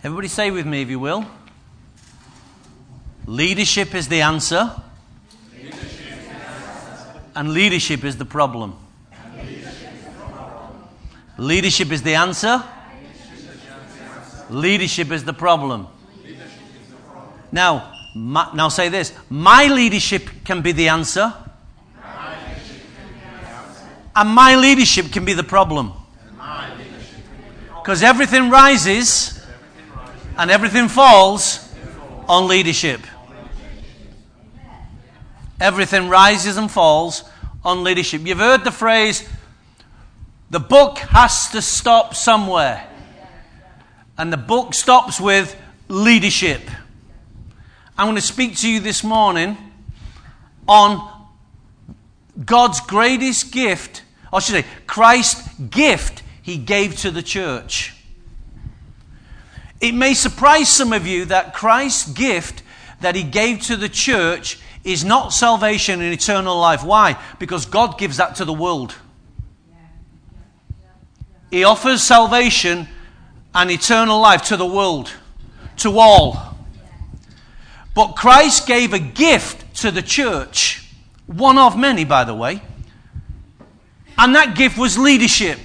Everybody say with me, if you will. Leadership is the answer. And leadership is the problem. Leadership is the answer. Leadership is the problem. Now say this. My leadership can be the answer. And my leadership can be the problem. Because everything rises and everything falls on leadership. Everything rises and falls on leadership. You've heard the phrase, the book has to stop somewhere. And the book stops with leadership. I'm going to speak to you this morning on God's greatest gift, or should I say, Christ's gift he gave to the church. It may surprise some of you that Christ's gift that he gave to the church is not salvation and eternal life. Why? Because God gives that to the world. He offers salvation and eternal life to the world, to all. But Christ gave a gift to the church, one of many, by the way, and that gift was leadership.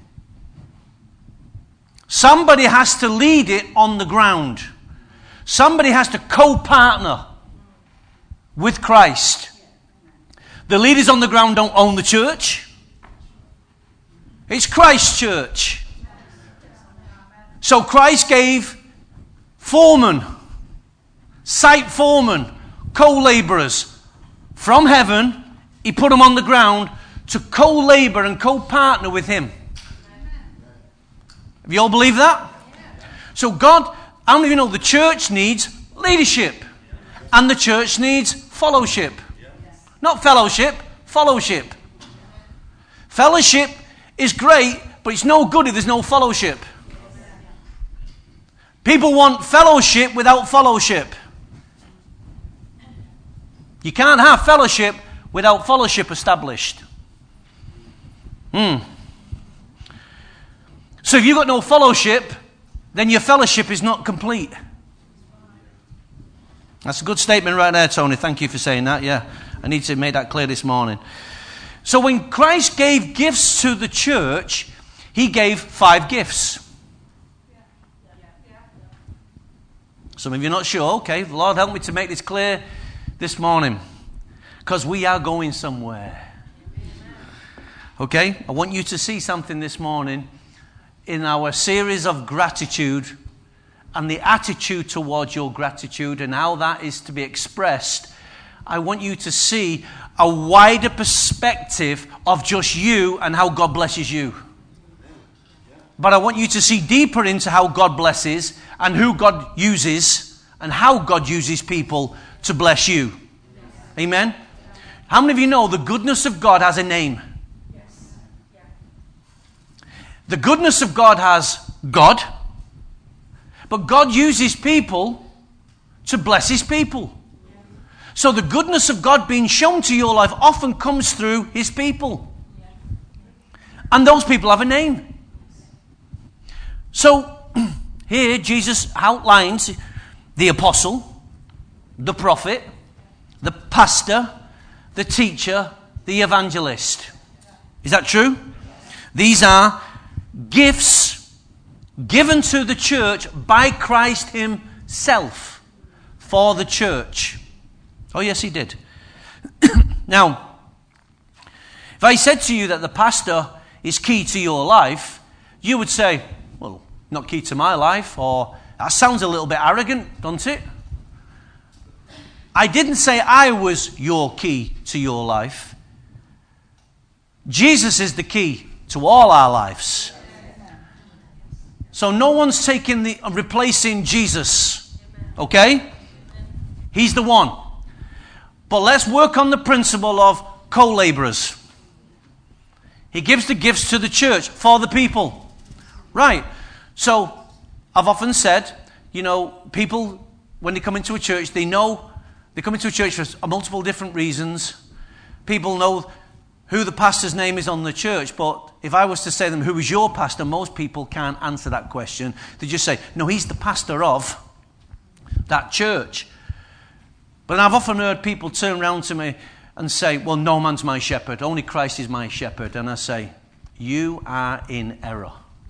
Somebody has to lead it on the ground. Somebody has to co-partner with Christ. The leaders on the ground don't own the church. It's Christ's church. So Christ gave foremen, site foremen, co-laborers from heaven. He put them on the ground to co-labor and co-partner with him. Have you all believed that? So God, how many of you know the church needs leadership? And the church needs fellowship. Not fellowship, fellowship. Fellowship is great, but it's no good if there's no fellowship. People want fellowship without fellowship. You can't have fellowship without fellowship established. So if you've got no fellowship, then your fellowship is not complete. That's a good statement right there, Tony. Thank you for saying that. Yeah, I need to make that clear this morning. So when Christ gave gifts to the church, he gave 5 gifts. Some of you are not sure. Okay, Lord, help me to make this clear this morning. Because we are going somewhere. Okay, I want you to see something this morning in our series of gratitude and the attitude towards your gratitude and how that is to be expressed. I want you to see a wider perspective of just you and how God blesses you. But I want you to see deeper into how God blesses and who God uses and how God uses people to bless you. Amen? How many of you know the goodness of God has a name? The goodness of God has God, but God uses people to bless his people. So the goodness of God being shown to your life often comes through his people. And those people have a name. So here Jesus outlines the apostle, the prophet, the pastor, the teacher, the evangelist. Is that true? These are gifts given to the church by Christ himself for the church. Oh yes, he did. Now, if I said to you that the pastor is key to your life, you would say, well, not key to my life, or that sounds a little bit arrogant, doesn't it? I didn't say I was your key to your life. Jesus is the key to all our lives. So no one's replacing Jesus. Okay? He's the one. But let's work on the principle of co-laborers. He gives the gifts to the church for the people. Right. So I've often said, people, when they come into a church, they come into a church for multiple different reasons. People know who the pastor's name is on the church, but if I was to say to them, who is your pastor, most people can't answer that question. They just say, no, he's the pastor of that church. But I've often heard people turn around to me and say, well, no man's my shepherd, only Christ is my shepherd. And I say, you are in error.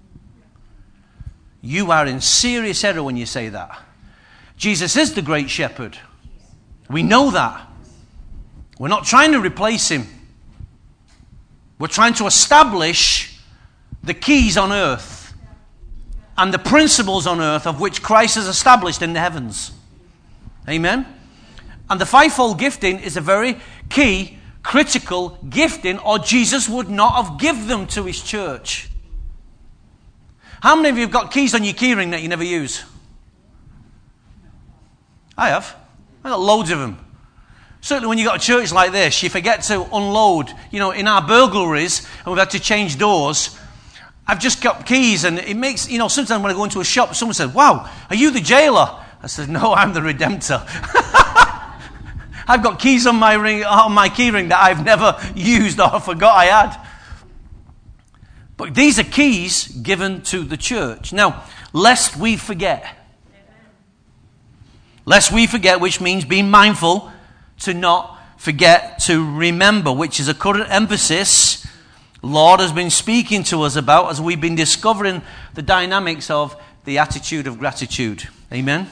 You are in serious error when you say that. Jesus is the great shepherd. We know that. We're not trying to replace him. We're trying to establish the keys on earth and the principles on earth of which Christ has established in the heavens. Amen? And the fivefold gifting is a very key, critical gifting, or Jesus would not have given them to his church. How many of you have got keys on your keyring that you never use? I have. I've got loads of them. Certainly when you've got a church like this, you forget to unload. You know, in our burglaries, and we've had to change doors, I've just got keys, and it makes, you know, sometimes when I go into a shop, someone says, wow, are you the jailer? I said, no, I'm the redemptor. I've got keys on my key ring that I've never used or forgot I had. But these are keys given to the church. Now, lest we forget. Lest we forget, which means being mindful to not forget to remember, which is a current emphasis Lord has been speaking to us about as we've been discovering the dynamics of the attitude of gratitude. Amen?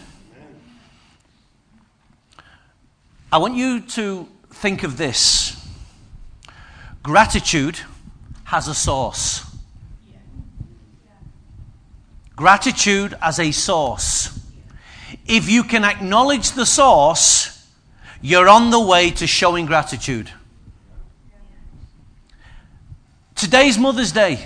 I want you to think of this. Gratitude has a source. Gratitude as a source. If you can acknowledge the source, you're on the way to showing gratitude. Today's Mother's Day.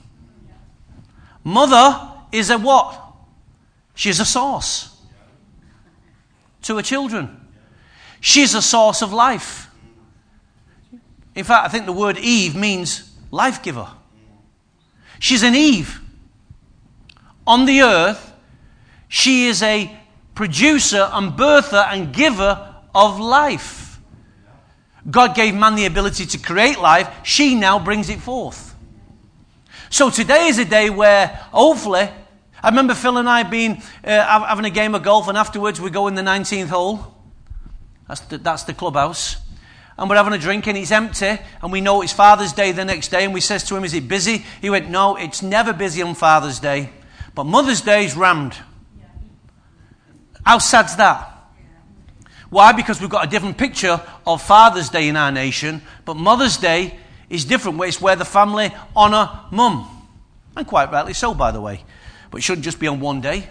Mother is a what? She's a source to her children. She's a source of life. In fact, I think the word Eve means life giver. She's an Eve. On the earth, she is a producer and birther and giver of life. God gave man the ability to create life. She now brings it forth. So today is a day where, hopefully, I remember Phil and I being having a game of golf, and afterwards we go in the 19th hole. That's the clubhouse. And we're having a drink and it's empty, and we know it's Father's Day the next day, and we says to him, is it busy? He went, no, it's never busy on Father's Day, but Mother's Day is rammed. How sad's that? Why? Because we've got a different picture of Father's Day in our nation, but Mother's Day is different. It's where the family honour Mum. And quite rightly so, by the way. But it shouldn't just be on one day.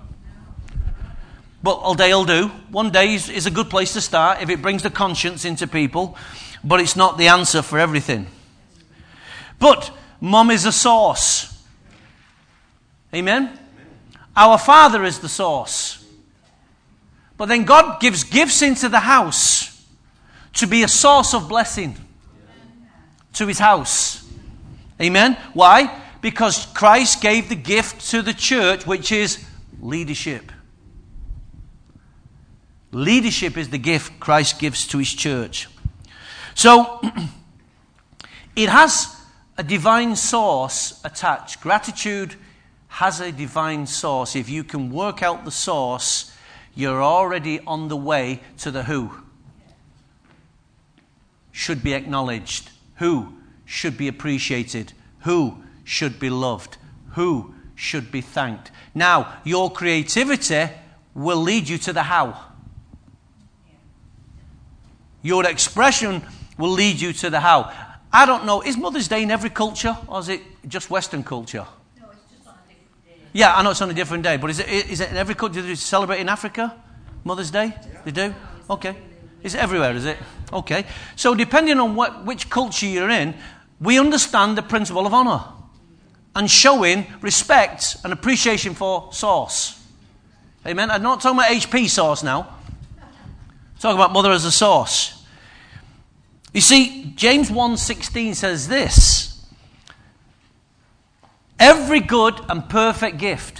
But all day will do. One day is a good place to start if it brings the conscience into people, but it's not the answer for everything. But Mum is a source. Amen? Our Father is the source. But then God gives gifts into the house to be a source of blessing to his house. Amen? Why? Because Christ gave the gift to the church, which is leadership. Leadership is the gift Christ gives to his church. So, it has a divine source attached. Gratitude has a divine source. If you can work out the source, you're already on the way to the who. Should be acknowledged. Who should be appreciated. Who should be loved. Who should be thanked. Now, your creativity will lead you to the how. Your expression will lead you to the how. I don't know, is Mother's Day in every culture, or is it just Western culture? No, it's just on a different day. Yeah, I know it's on a different day, but is it in every culture? Do they celebrate in Africa, Mother's Day? Yeah. They do? Okay. Is it everywhere, is it? Okay. So depending on which culture you're in, we understand the principle of honour and showing respect and appreciation for source. Amen? I'm not talking about HP source now. I'm talking about mother as a source. You see, James 1:16 says this: every good and perfect gift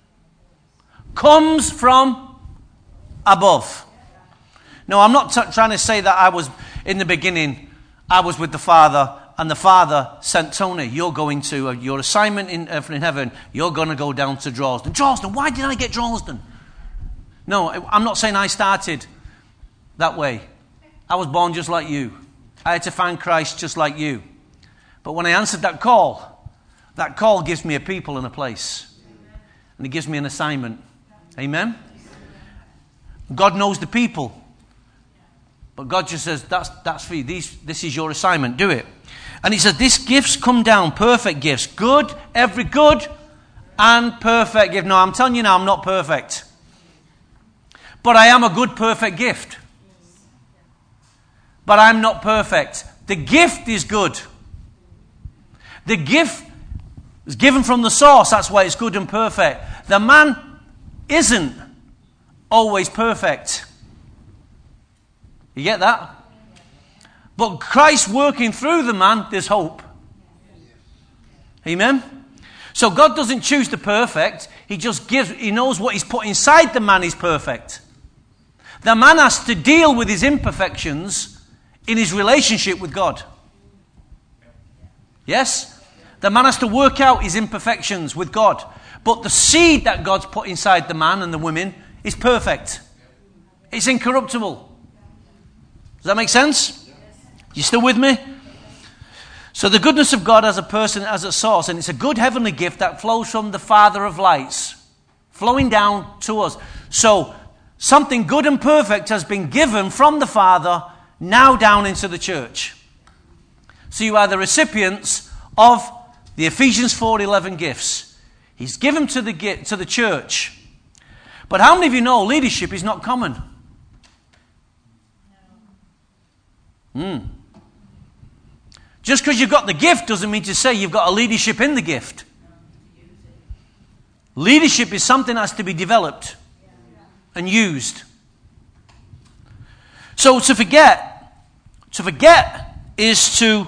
comes from above. Now, I'm not trying to say that I was, in the beginning, I was with the Father and the Father sent Tony. You're going to your assignment in heaven. You're going to go down to Drawsden. Drawsden, why did I get Drawsden? No, I'm not saying I started that way. I was born just like you. I had to find Christ just like you. But when I answered that call gives me a people and a place. And it gives me an assignment. Amen? God knows the people. But God just says, that's for you. This is your assignment. Do it. And he says, these gifts come down, perfect gifts. Good, every good and perfect gift. No, I'm telling you now, I'm not perfect. But I am a good, perfect gift. But I'm not perfect. The gift is good. The gift is given from the source. That's why it's good and perfect. The man isn't always perfect. You get that? But Christ working through the man, there's hope. Amen? So God doesn't choose the perfect. He just gives, he knows what he's put inside the man is perfect. The man has to deal with his imperfections in his relationship with God. Yes? The man has to work out his imperfections with God. But the seed that God's put inside the man and the women is perfect. It's incorruptible. Does that make sense? You still with me? So the goodness of God as a person, as a source, and it's a good heavenly gift that flows from the Father of lights, flowing down to us. So something good and perfect has been given from the Father now down into the church. So you are the recipients of the Ephesians 4:11 gifts. He's given to the church. But how many of you know leadership is not common? Just because you've got the gift doesn't mean to say you've got a leadership in the gift. Leadership is something that has to be developed and used. So to forget is to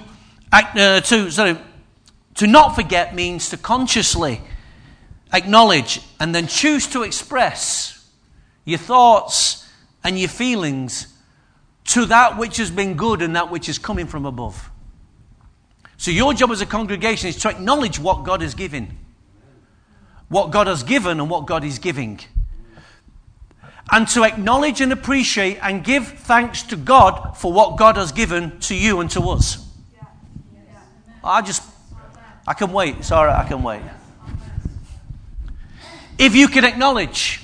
not forget means to consciously acknowledge and then choose to express your thoughts and your feelings to that which has been good and that which is coming from above. So your job as a congregation is to acknowledge what God has given. What God has given and what God is giving. And to acknowledge and appreciate and give thanks to God for what God has given to you and to us. I can wait. It's all right, I can wait. If you can acknowledge,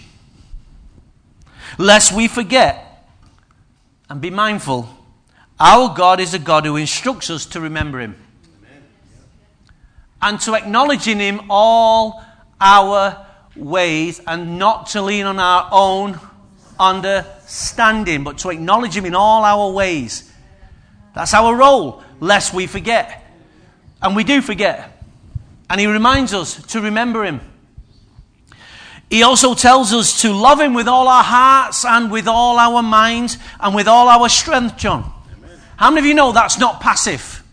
lest we forget, and be mindful, our God is a God who instructs us to remember Him. Amen. And to acknowledge in Him all our ways and not to lean on our own understanding, but to acknowledge Him in all our ways. That's our role, lest we forget. And we do forget. And He reminds us to remember Him. He also tells us to love Him with all our hearts and with all our minds and with all our strength, John. Amen. How many of you know that's not passive?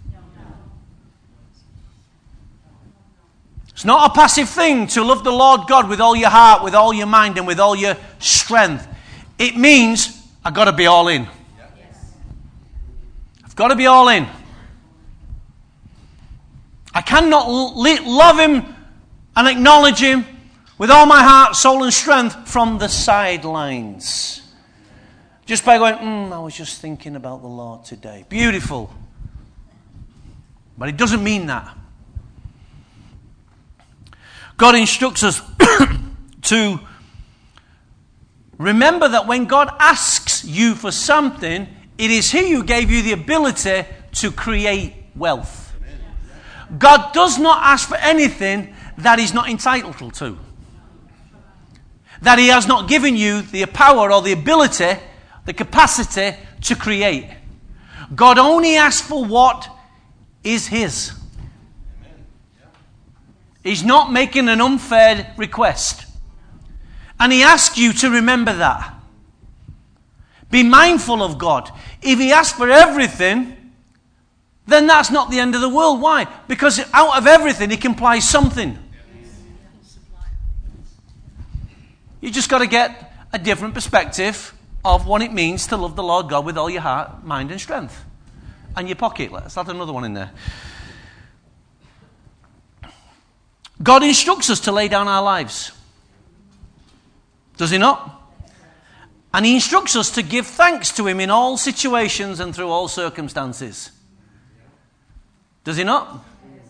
It's not a passive thing to love the Lord God with all your heart, with all your mind and with all your strength. It means I've got to be all in. I've got to be all in. I cannot love Him and acknowledge Him with all my heart, soul and strength from the sidelines. Just by going, I was just thinking about the Lord today. Beautiful. But it doesn't mean that. God instructs us to remember that when God asks you for something, it is He who gave you the ability to create wealth. God does not ask for anything that He's not entitled to. That He has not given you the power or the ability, the capacity to create. God only asks for what is His. He's not making an unfair request. And He asks you to remember that. Be mindful of God. If He asks for everything, then that's not the end of the world. Why? Because out of everything He can supply something. You just got to get a different perspective of what it means to love the Lord God with all your heart, mind and strength. And your pocket. Let's add another one in there. God instructs us to lay down our lives. Does he not? And he instructs us to give thanks to him in all situations and through all circumstances. Does he not?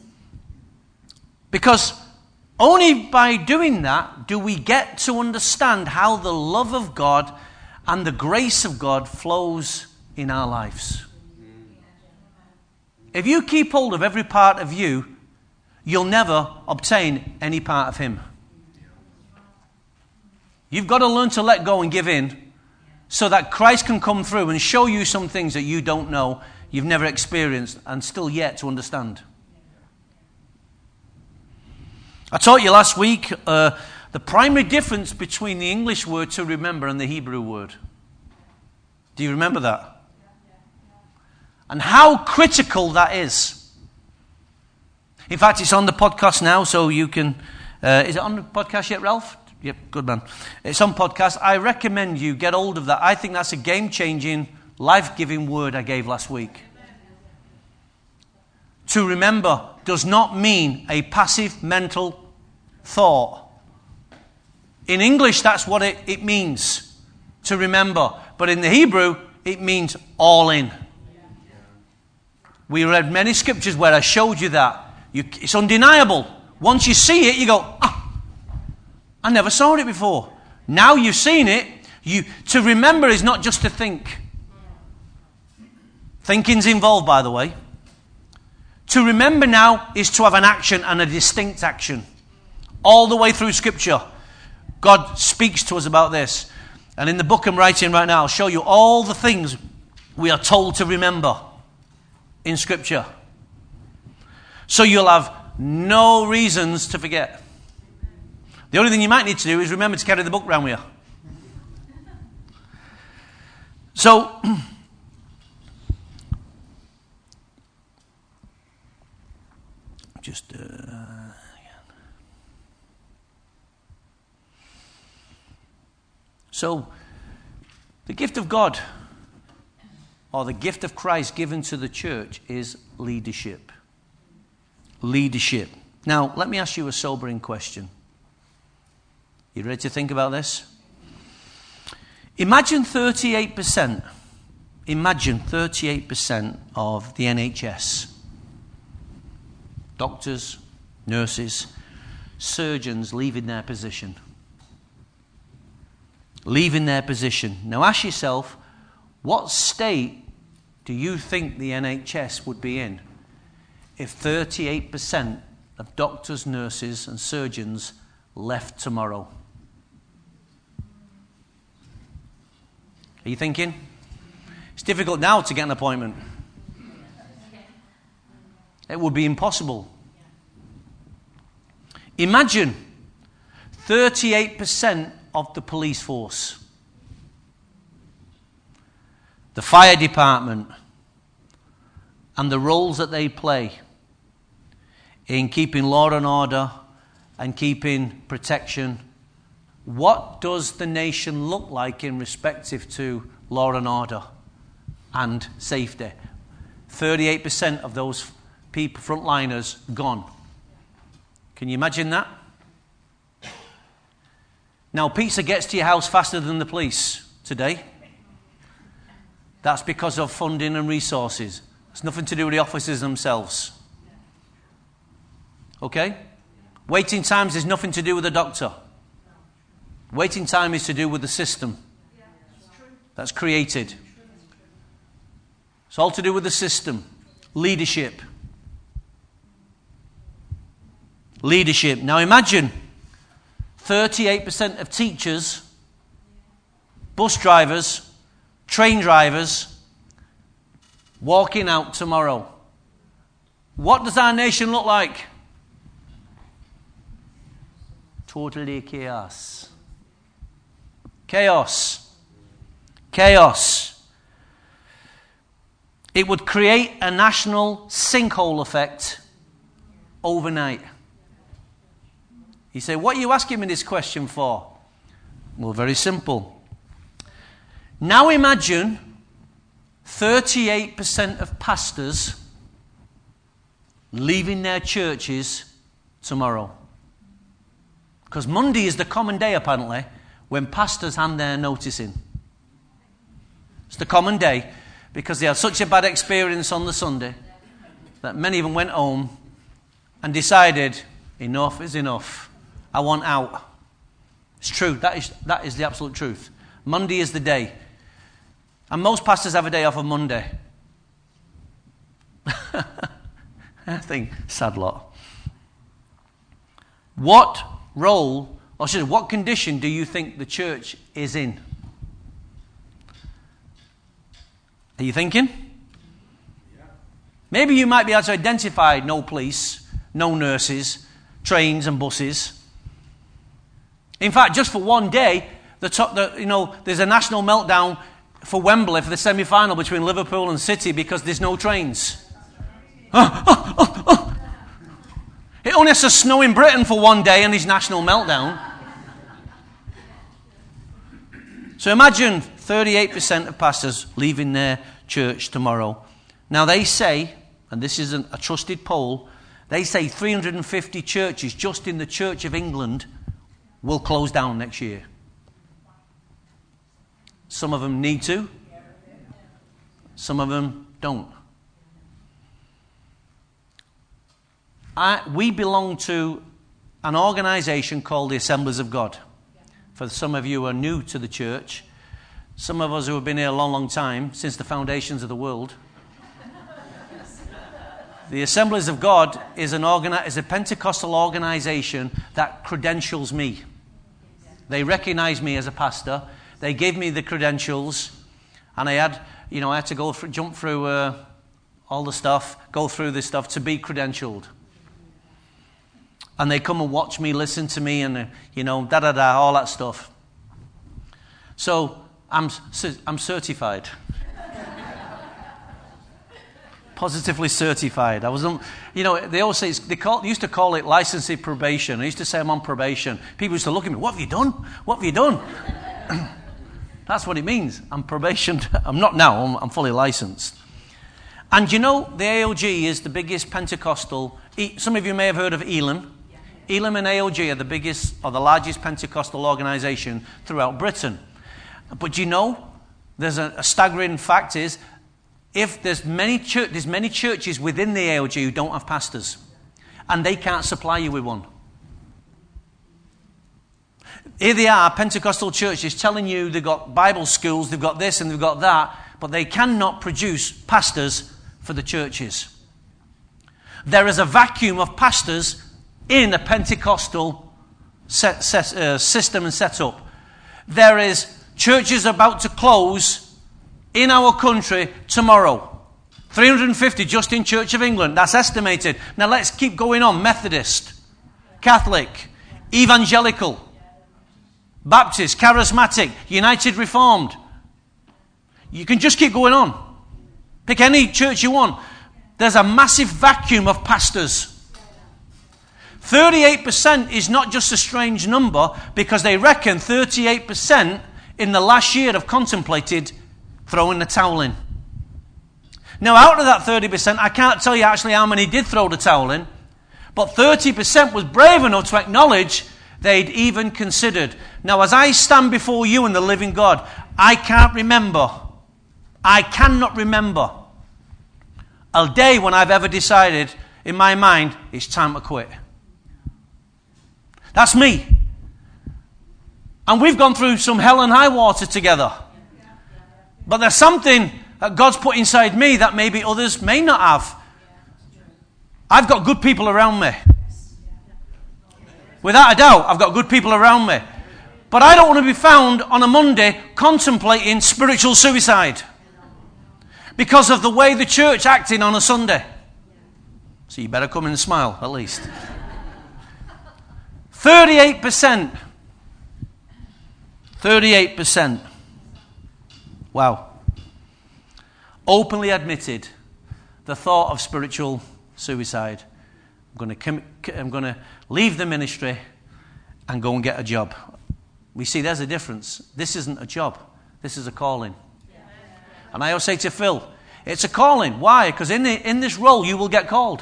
Because only by doing that do we get to understand how the love of God and the grace of God flows in our lives. If you keep hold of every part of you, you'll never obtain any part of him. You've got to learn to let go and give in so that Christ can come through and show you some things that you don't know, you've never experienced, and still yet to understand. I taught you last week the primary difference between the English word to remember and the Hebrew word. Do you remember that? And how critical that is. In fact, it's on the podcast now, so you can... is it on the podcast yet, Ralph? Yep, good man. It's on podcast. I recommend you get hold of that. I think that's a game-changing, life-giving word I gave last week. To remember does not mean a passive mental thought. In English, that's what it means, to remember. But in the Hebrew, it means all in. We read many scriptures where I showed you that. It's undeniable. Once you see it, you go, I never saw it before. Now you've seen it. To remember is not just to think. Thinking's involved, by the way. To remember now is to have an action, and a distinct action. All the way through Scripture, God speaks to us about this. And in the book I'm writing right now, I'll show you all the things we are told to remember in Scripture. So you'll have no reasons to forget. The only thing you might need to do is remember to carry the book around with you. So... So, the gift of God, or the gift of Christ given to the church, is leadership. Leadership. Now, let me ask you a sobering question. You ready to think about this? Imagine 38% of the NHS, doctors, nurses, surgeons leaving their position. Leaving their position. Now ask yourself, what state do you think the NHS would be in if 38% of doctors, nurses and surgeons left tomorrow? Are you thinking? It's difficult now to get an appointment. It would be impossible. Imagine 38% of the police force, the fire department, and the roles that they play in keeping law and order and keeping protection. What does the nation look like in respective to law and order and safety? 38% of those people, frontliners, gone. Can you imagine that? Now, pizza gets to your house faster than the police today. That's because of funding and resources. It's nothing to do with the officers themselves. Okay? Waiting times is nothing to do with the doctor. Waiting time is to do with the system that's created. It's all to do with the system. Leadership. Leadership. Now imagine 38% of teachers, bus drivers, train drivers walking out tomorrow. What does our nation look like? Totally chaos. Chaos. Chaos. It would create a national sinkhole effect overnight. You say, what are you asking me this question for? Well, very simple. Now imagine 38% of pastors leaving their churches tomorrow. Because Monday is the common day, apparently, when pastors hand their notice in. It's the common day because they had such a bad experience on the Sunday that many of them went home and decided, enough is enough. I want out. It's true. That is the absolute truth. Monday is the day. And most pastors have a day off on Monday. I think, sad lot. What role, or should I say, what condition do you think the church is in? Are you thinking? Yeah. Maybe you might be able to identify no police, no nurses, trains and buses. In fact, just for one day, there's a national meltdown for Wembley for the semi-final between Liverpool and City because there's no trains. It only has to snow in Britain for one day and there's national meltdown. So imagine 38% of pastors leaving their church tomorrow. Now they say, and this isn't a trusted poll, they say 350 churches just in the Church of England will close down next year. Some of them need to. Some of them don't. We belong to an organisation called the Assemblies of God. For some of you who are new to the church, some of us who have been here a long, long time, since the foundations of the world. The Assemblies of God is a Pentecostal organisation that credentials me. They recognise me as a pastor. They gave me the credentials, and I had to jump through all the stuff, go through this stuff to be credentialed. And they come and watch me, listen to me, and all that stuff. So I'm certified, positively certified. I wasn't, they always say they used to call it licensee probation. I used to say I'm on probation. People used to look at me. What have you done? What have you done? That's what it means. I'm probation. I'm not now. I'm fully licensed. And the AOG is the biggest Pentecostal. Some of you may have heard of Elim. Elim and AOG are the biggest or the largest Pentecostal organisation throughout Britain. But there's a staggering fact is, if there's many churches within the AOG who don't have pastors, and they can't supply you with one. Here they are, Pentecostal churches telling you they've got Bible schools, they've got this and they've got that, but they cannot produce pastors for the churches. There is a vacuum of pastors in a Pentecostal system and setup. There is churches about to close in our country tomorrow. 350 just in Church of England. That's estimated. Now let's keep going on. Methodist, Catholic, Evangelical, Baptist, Charismatic, United Reformed. You can just keep going on. Pick any church you want. There's a massive vacuum of pastors. 38% is not just a strange number because they reckon 38% in the last year have contemplated throwing the towel in. Now, out of that 30%, I can't tell you actually how many did throw the towel in, but 30% was brave enough to acknowledge they'd even considered. Now, as I stand before you and the living God, I cannot remember a day when I've ever decided in my mind, it's time to quit. That's me. And we've gone through some hell and high water together. But there's something that God's put inside me that maybe others may not have. I've got good people around me. Without a doubt, I've got good people around me. But I don't want to be found on a Monday contemplating spiritual suicide because of the way the church acted on a Sunday. So you better come in and smile, at least. 38%. 38%. Wow. Openly admitted the thought of spiritual suicide. I'm going to leave the ministry and go and get a job. We see there's a difference. This isn't a job. This is a calling. And I always say to Phil, it's a calling. Why? Because in this role you will get called.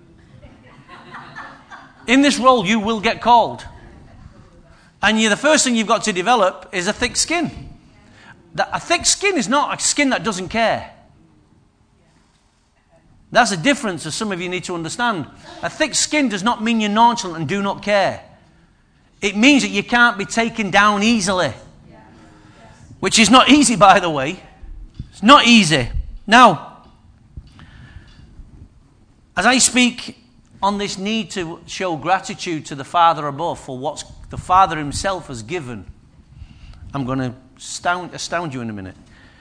In this role you will get called. And the first thing you've got to develop is a thick skin. A thick skin is not a skin that doesn't care. That's a difference that some of you need to understand. A thick skin does not mean you're nonchalant and do not care. It means that you can't be taken down easily. Which is not easy, by the way. It's not easy. Now, as I speak on this need to show gratitude to the Father above for what the Father himself has given, I'm going to astound you in a minute.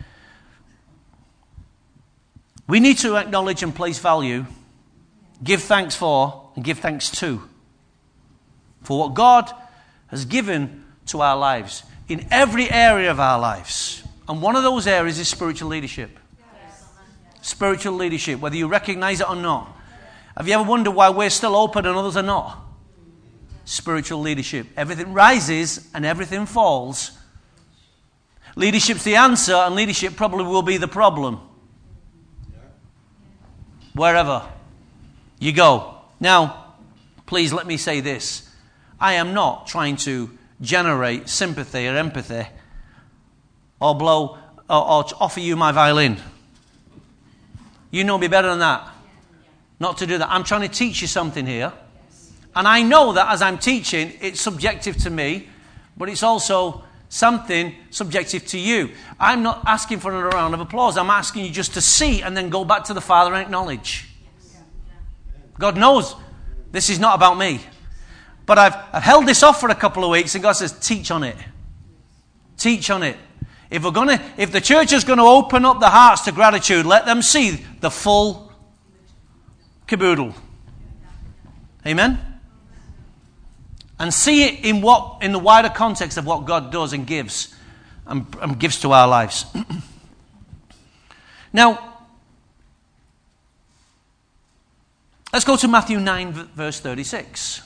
We need to acknowledge and place value, give thanks for, and give thanks to, for what God has given to our lives, in every area of our lives. And one of those areas is spiritual leadership. Yes. Spiritual leadership, whether you recognize it or not. Have you ever wondered why we're still open and others are not? Spiritual leadership. Everything rises and everything falls. Leadership's the answer, and leadership probably will be the problem. Wherever you go. Now, please let me say this. I am not trying to generate sympathy or empathy or offer you my violin. You know me better than that. Not to do that. I'm trying to teach you something here. And I know that as I'm teaching, it's subjective to me, but it's also something subjective to you. I'm not asking for another round of applause. I'm asking you just to see and then go back to the Father and acknowledge. God knows this is not about me. But I've held this off for a couple of weeks, and God says, teach on it. Teach on it. If the church is going to open up the hearts to gratitude, let them see the full caboodle. Amen? And see it in the wider context of what God does and gives and gives to our lives. Now, let's go to Matthew 9, verse 36.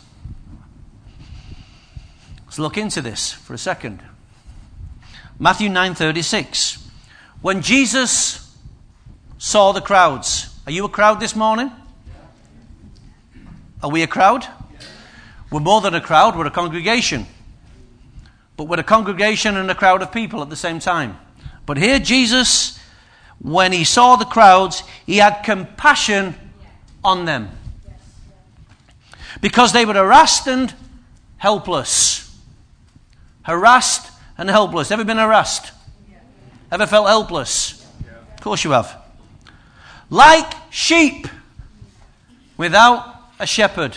Let's look into this for a second. Matthew 9:36. When Jesus saw the crowds. Are you a crowd this morning? Are we a crowd? We're more than a crowd, we're a congregation. But we're a congregation and a crowd of people at the same time. But here Jesus, when he saw the crowds, he had compassion on them. Because they were harassed and helpless. Harassed and helpless. Ever been harassed? Ever felt helpless? Of course you have. Like sheep without a shepherd.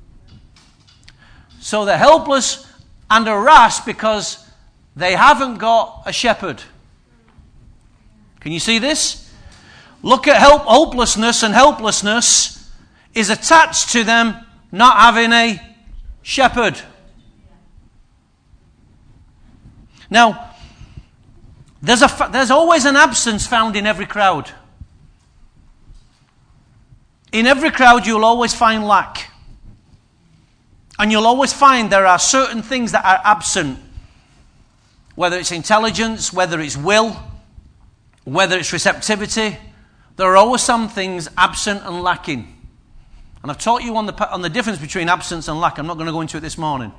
So they're helpless and harassed because they haven't got a shepherd. Can you see this? Look at hopelessness, and helplessness is attached to them not having a shepherd. Now, there's always an absence found in every crowd. In every crowd, you'll always find lack. And you'll always find there are certain things that are absent. Whether it's intelligence, whether it's will, whether it's receptivity. There are always some things absent and lacking. And I've taught you on the difference between absence and lack. I'm not going to go into it this morning.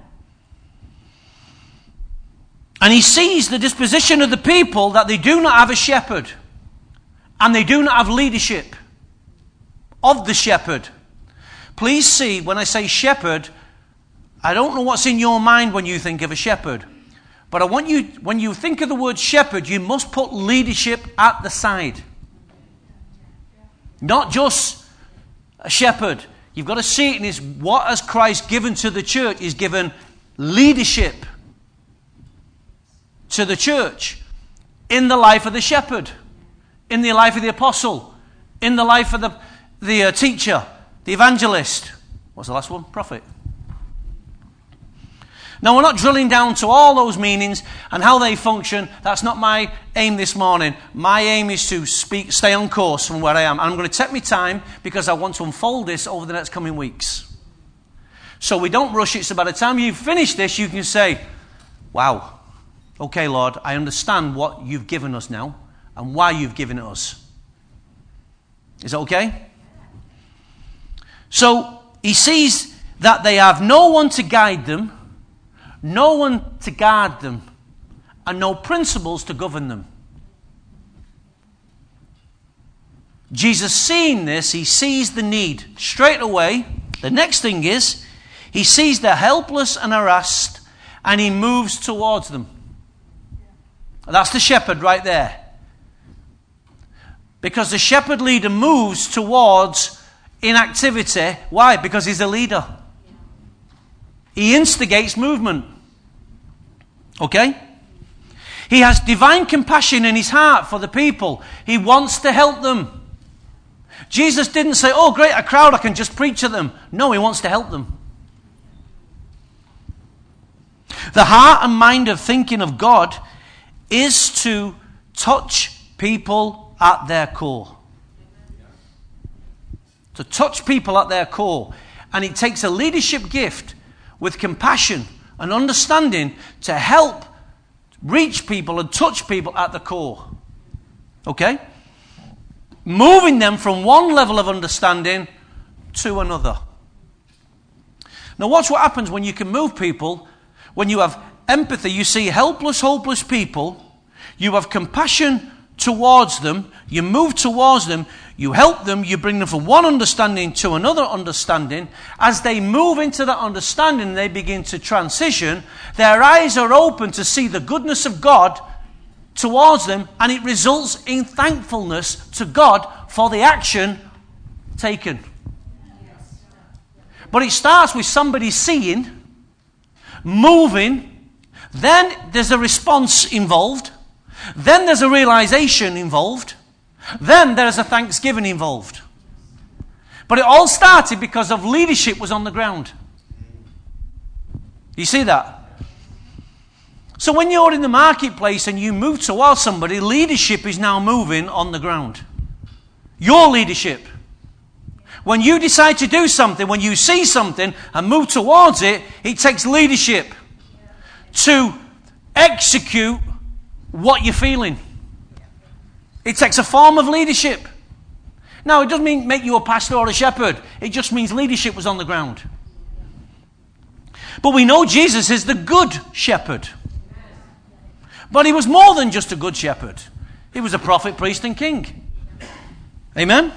And he sees the disposition of the people that they do not have a shepherd. And they do not have leadership of the shepherd. Please see, when I say shepherd, I don't know what's in your mind when you think of a shepherd. But I want you, when you think of the word shepherd, you must put leadership at the side. Not just a shepherd. You've got to see it in this. What has Christ given to the church? He's given leadership to the church in the life of the shepherd, in the life of the apostle, in the life of the teacher, the evangelist. What's the last one? Prophet. Now, we're not drilling down to all those meanings and how they function. That's not my aim this morning. My aim is to stay on course from where I am. And I'm going to take my time because I want to unfold this over the next coming weeks. So we don't rush it. So by the time you finish this, you can say, wow, okay, Lord, I understand what you've given us now. and why you've given it us. Is that okay? So he sees that they have no one to guide them, no one to guard them, and no principles to govern them. Jesus, seeing this, he sees the need straight away. The next thing is, he sees the helpless and harassed, and he moves towards them. That's the shepherd right there. Because the shepherd leader moves towards inactivity. Why? Because he's a leader. He instigates movement. Okay? He has divine compassion in his heart for the people. He wants to help them. Jesus didn't say, oh great, a crowd, I can just preach to them. No, he wants to help them. The heart and mind of thinking of God is to touch people at their core. To touch people at their core. And it takes a leadership gift with compassion and understanding to help reach people and touch people at the core. Okay? Moving them from one level of understanding to another. Now watch what happens when you can move people. When you have empathy, you see helpless, hopeless people. You have compassion towards them. You move towards them. You help them. You bring them from one understanding to another understanding. As they move into that understanding, they begin to transition. Their eyes are open to see the goodness of God towards them, and it results in thankfulness to God for the action taken. But it starts with somebody seeing, moving, then there's a response involved, then there's a realization involved, then there's a thanksgiving involved. But it all started because of leadership was on the ground. You see that? So when you're in the marketplace and you move towards somebody, leadership is now moving on the ground. Your leadership. When you decide to do something, when you see something and move towards it, it takes leadership to execute what you're feeling. It takes a form of leadership. Now, it doesn't mean make you a pastor or a shepherd. It just means leadership was on the ground. But we know Jesus is the good shepherd. But he was more than just a good shepherd. He was a prophet, priest, and king. Amen?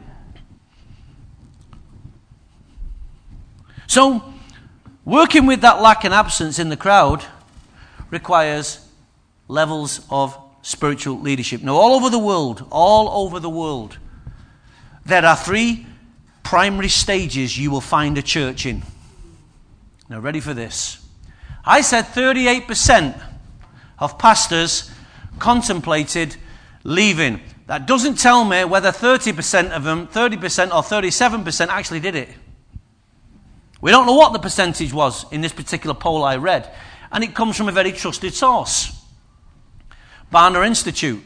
So, working with that lack and absence in the crowd requires levels of spiritual leadership. Now, all over the world, there are 3 primary stages you will find a church in. Now, ready for this? I said 38% of pastors contemplated leaving. That doesn't tell me whether 30% of them, 30% or 37% actually did it. We don't know what the percentage was in this particular poll I read. And it comes from a very trusted source. Barna Institute.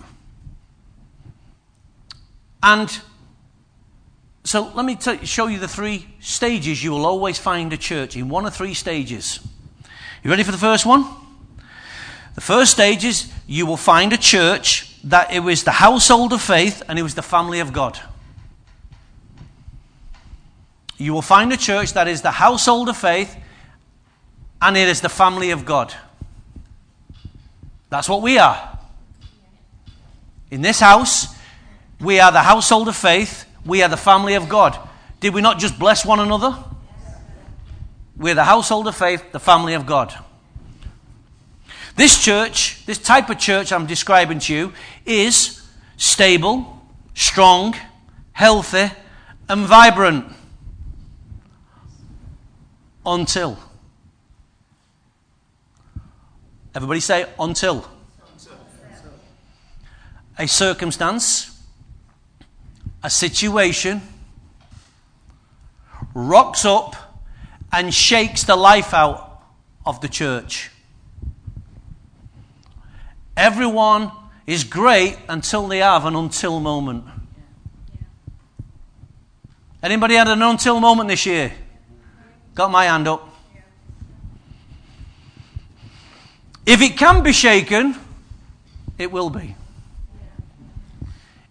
And so let me show you the 3 stages you will always find a church in. 1 of 3 stages. You ready for the first one? The first stage is you will find a church that it was the household of faith and it was the family of God. You will find a church that is the household of faith and it is the family of God. That's what we are. In this house, we are the household of faith. We are the family of God. Did we not just bless one another? We're the household of faith, the family of God. This church, this type of church I'm describing to you, is stable, strong, healthy, and vibrant. Until. Everybody say until. A circumstance, a situation, rocks up and shakes the life out of the church. Everyone is great until they have an until moment. Anybody had an until moment this year? Got my hand up. If it can be shaken, it will be.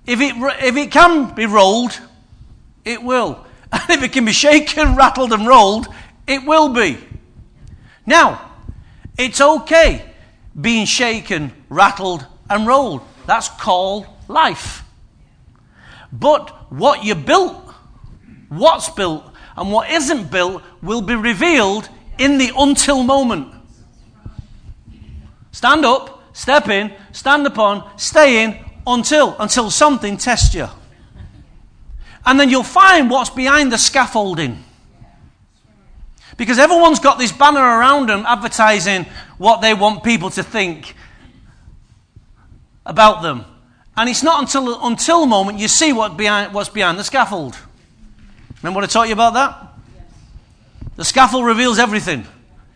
If it can be rolled, it will. And if it can be shaken, rattled and rolled, it will be. Now, it's okay being shaken, rattled and rolled. That's called life. But what you built, what's built and what isn't built will be revealed in the until moment. Stand up, step in, stand upon, stay in, until something tests you. And then you'll find what's behind the scaffolding. Because everyone's got this banner around them advertising what they want people to think about them. And it's not until the moment you see what's behind the scaffold. Remember what I taught you about that? Yes. The scaffold reveals everything.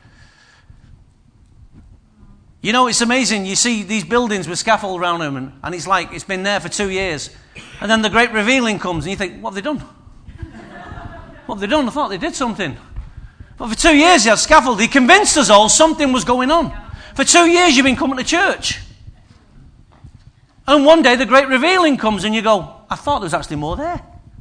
You know, it's amazing. You see these buildings with scaffold around them, and it's like it's been there for 2 years. And then the great revealing comes, and you think, what have they done? What have they done? I thought they did something. But for 2 years he had scaffold. He convinced us all something was going on. For 2 years you've been coming to church. And one day the great revealing comes, and you go, I thought there was actually more there.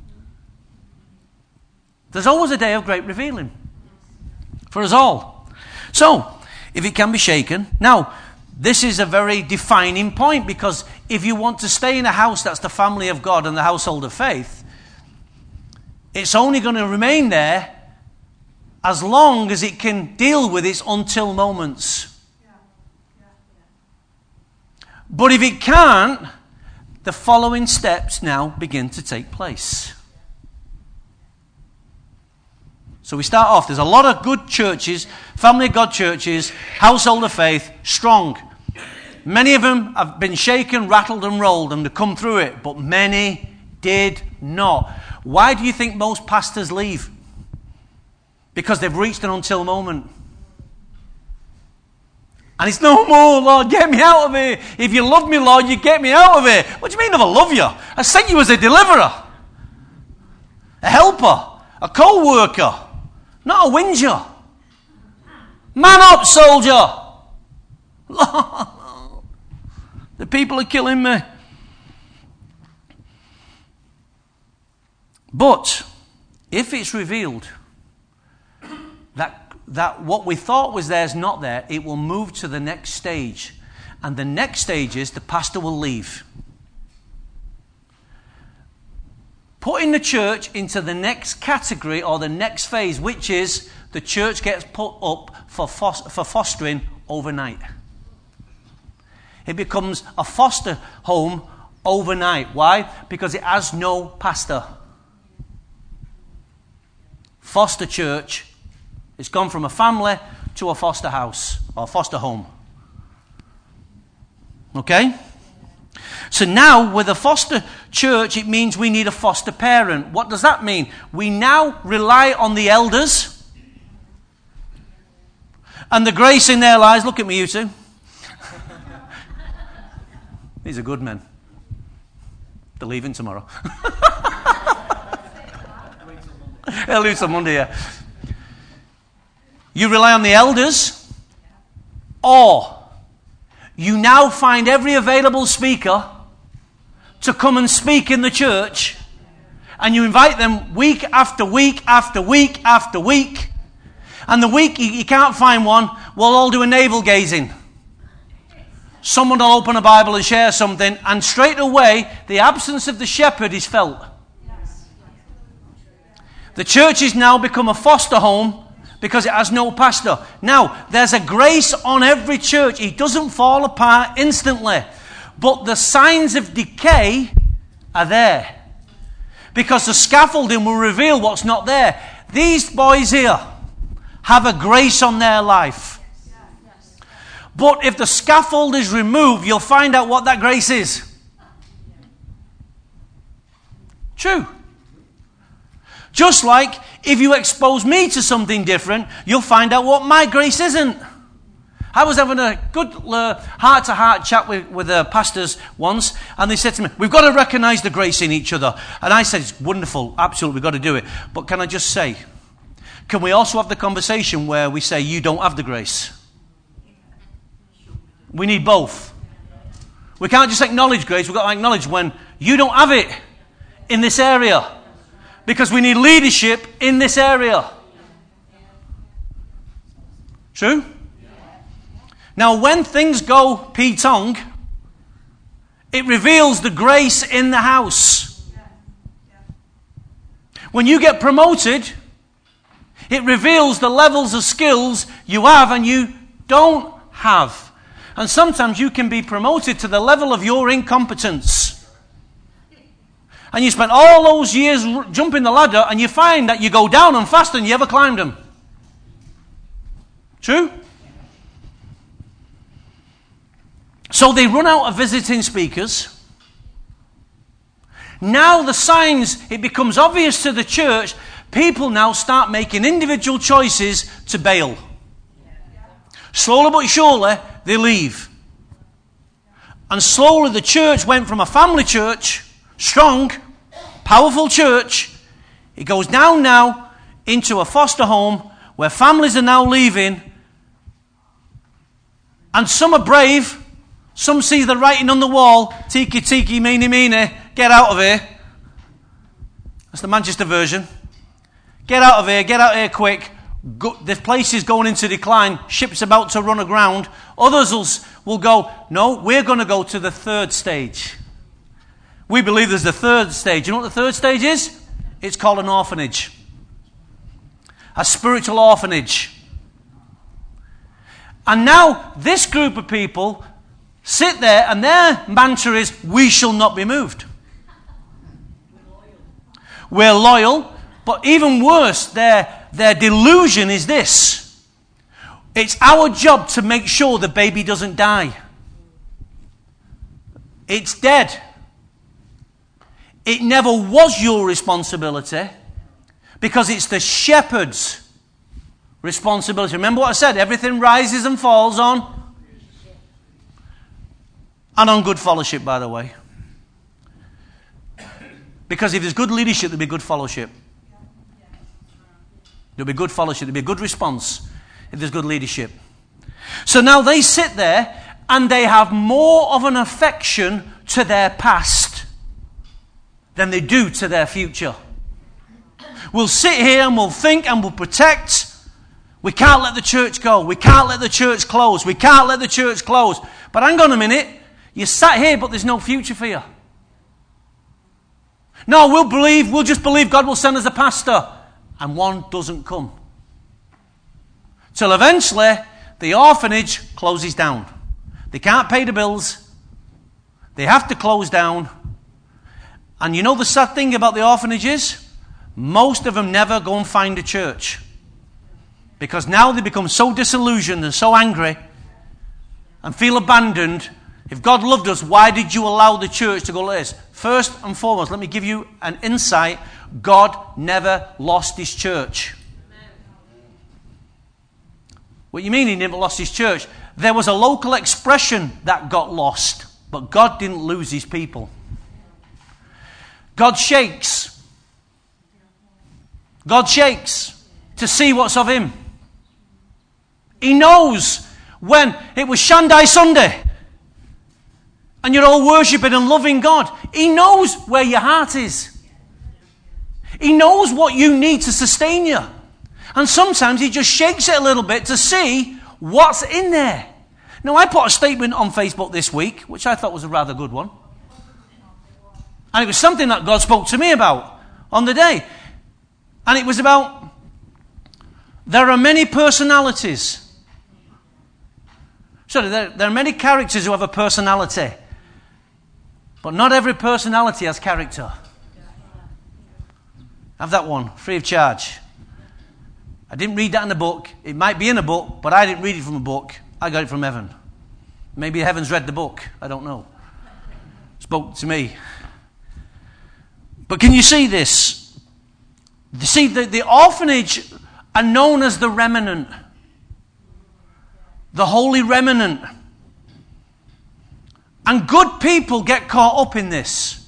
There's always a day of great revealing. For us all. So, if it can be shaken. Now, this is a very defining point, because if you want to stay in a house that's the family of God and the household of faith, it's only going to remain there as long as it can deal with its until moments. But if it can't, the following steps now begin to take place. So we start off, there's a lot of good churches, family of God churches, household of faith, strong. Many of them have been shaken, rattled and rolled and to come through it, but many did not. Why do you think most pastors leave? Because they've reached an until moment. And it's no more, Lord, get me out of here. If you love me, Lord, you get me out of here. What do you mean if I love you? I sent you as a deliverer, a helper, a co-worker. Not a whinger. Man up, soldier. The people are killing me. But if it's revealed that what we thought was there is not there, it will move to the next stage. And the next stage is the pastor will leave. Putting the church into the next category or the next phase, which is the church gets put up for fostering overnight. It becomes a foster home overnight. Why? Because it has no pastor. Foster church, it's gone from a family to a foster house or foster home. Okay? So now, with a foster church, it means we need a foster parent. What does that mean? We now rely on the elders and the grace in their lives. Look at me, you two. These are good men. They're leaving tomorrow. They'll leave till Monday, yeah. You rely on the elders, or you now find every available speaker to come and speak in the church, and you invite them week after week after week after week, and the week you can't find one, we'll all do a navel gazing. Someone will open a Bible and share something, and straight away the absence of the shepherd is felt. The church has now become a foster home because it has no pastor. Now, there's a grace on every church. It doesn't fall apart instantly. But the signs of decay are there. Because the scaffolding will reveal what's not there. These boys here have a grace on their life. But if the scaffold is removed, you'll find out what that grace is. True. Just like if you expose me to something different, you'll find out what my grace isn't. I was having a good heart-to-heart chat with the pastors once, and they said to me, we've got to recognize the grace in each other. And I said, it's wonderful, absolutely, we've got to do it. But can I just say, can we also have the conversation where we say, you don't have the grace? We need both. We can't just acknowledge grace, we've got to acknowledge when You don't have it in this area. Because we need leadership in this area. True? Now, when things go P-tong, it reveals the grace in the house. When you get promoted, it reveals the levels of skills you have and you don't have. And sometimes you can be promoted to the level of your incompetence. And you spent all those years jumping the ladder and you find that you go down them faster than you ever climbed them. True? So they run out of visiting speakers. Now the signs, it becomes obvious to the church, people now start making individual choices to bail. Slowly but surely, they leave. And slowly the church went from a family church, strong, powerful church, it goes down now into a foster home where families are now leaving. And some are brave. Some see the writing on the wall. Tiki, tiki, meeny, meeny. Get out of here. That's the Manchester version. Get out of here. Get out of here quick. The place is going into decline. Ship's about to run aground. Others will go, no, we're going to go to the third stage. We believe there's the third stage. You know what the third stage is? It's called an orphanage. A spiritual orphanage. And now this group of people sit there and their mantra is, we shall not be moved. We're loyal, but even worse, their delusion is this. It's our job to make sure the baby doesn't die. It's dead. It never was your responsibility because it's the shepherd's responsibility. Remember what I said? Everything rises and falls on. And on good fellowship, by the way. Because if there's good leadership, there'll be good fellowship. There'll be good fellowship. There'll be a good response if there's good leadership. So now they sit there and they have more of an affection to their past than they do to their future. We'll sit here and we'll think and we'll protect. We can't let the church go. We can't let the church close. We can't let the church close. But hang on a minute. You sat here, but there's no future for you. No, we'll just believe God will send us a pastor. And one doesn't come. Till eventually, the orphanage closes down. They can't pay the bills. They have to close down. And you know the sad thing about the orphanages? Most of them never go and find a church. Because now they become so disillusioned and so angry and feel abandoned. If God loved us, why did you allow the church to go like this? First and foremost, let me give you an insight. God never lost his church. What you mean he never lost his church? There was a local expression that got lost, but God didn't lose his people. God shakes. God shakes to see what's of him. He knows when it was Shandai Sunday and you're all worshipping and loving God. He knows where your heart is. He knows what you need to sustain you. And sometimes he just shakes it a little bit to see what's in there. Now, I put a statement on Facebook this week, which I thought was a rather good one. And it was something that God spoke to me about on the day. And it was about, there are many personalities. Sorry, there are many characters who have a personality. But not every personality has character. Have that one, free of charge. I didn't read that in a book. It might be in a book, but I didn't read it from a book. I got it from heaven. Maybe heaven's read the book. I don't know. Spoke to me. But can you see this? You see, the orphanage are known as the remnant. The holy remnant. And good people get caught up in this.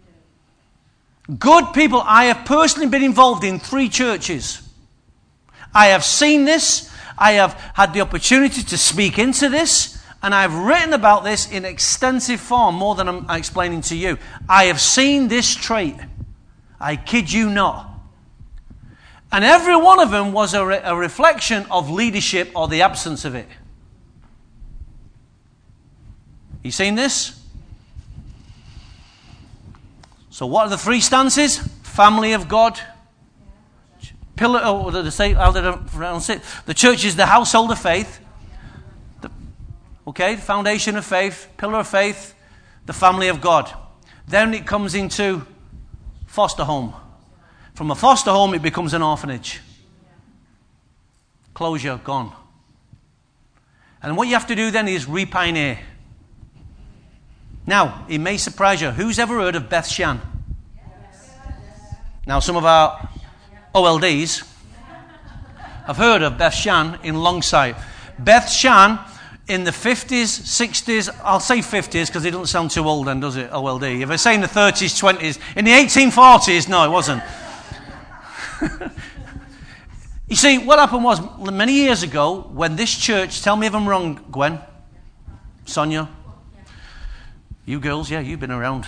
Good people. I have personally been involved in 3 churches. I have seen this. I have had the opportunity to speak into this. And I've written about this in extensive form, more than I'm explaining to you. I have seen this trait. I kid you not. And every one of them was a reflection of leadership or the absence of it. You seen this? So what are the three stances? Family of God. Pillar, how did I pronounce it? The church is the household of faith. The foundation of faith, pillar of faith, the family of God. Then it comes into foster home. From a foster home, it becomes an orphanage. Closure, gone. And what you have to do then is repioneer. Now, it may surprise you. Who's ever heard of Beth Shan? Now, some of our OLDs have heard of Beth Shan in Longsight. Beth Shan, in the 50s, 60s, I'll say 50s because it doesn't sound too old then, does it, OLD? If I say in the 30s, 20s, in the 1840s, no, it wasn't. You see, what happened was, many years ago, when this church, tell me if I'm wrong, Gwen, Sonia, you girls, yeah, you've been around.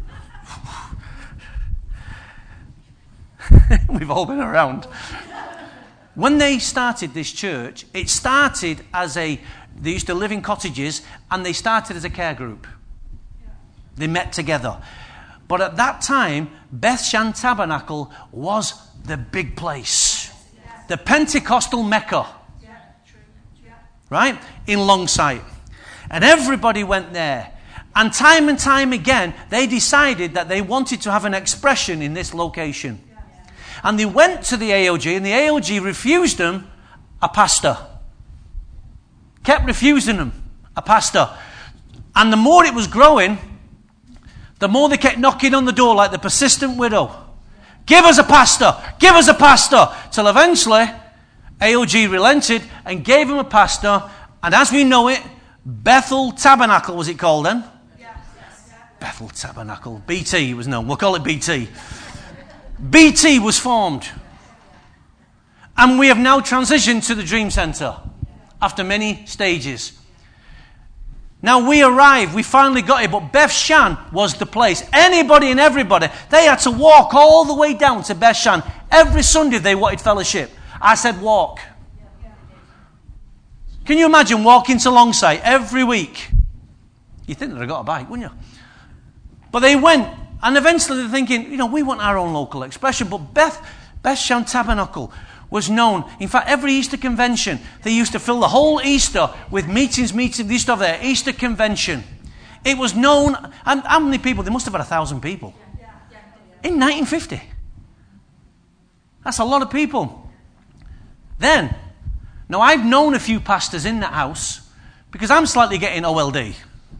We've all been around. When they started this church, it started as they used to live in cottages, and they started as a care group. They met together. But at that time, Beth Shan Tabernacle was the big place. The Pentecostal Mecca. Right? In Longsight. And everybody went there. And time again, they decided that they wanted to have an expression in this location. And they went to the AOG, and the AOG refused them a pastor. Kept refusing them a pastor. And the more it was growing, the more they kept knocking on the door like the persistent widow. Give us a pastor! Give us a pastor! Till eventually, AOG relented and gave him a pastor. And as we know it, Bethel Tabernacle, was it called then? Bethel Tabernacle. BT was known. We'll call it BT. BT was formed. And we have now transitioned to the Dream Centre after many stages. Now we arrived, we finally got it, but Beth Shan was the place. Anybody and everybody, they had to walk all the way down to Beth Shan. Every Sunday they wanted fellowship. I said walk. Can you imagine walking to Longsight every week? You'd think they'd have got a bike, wouldn't you? But they went, and eventually they're thinking, we want our own local expression. But Beth Shan Tabernacle was known. In fact, every Easter convention, they used to fill the whole Easter with meetings. They used to have their Easter convention. It was known, and how many people? They must have had 1,000 people. In 1950. That's a lot of people. Then, now I've known a few pastors in that house, because I'm slightly getting OLD.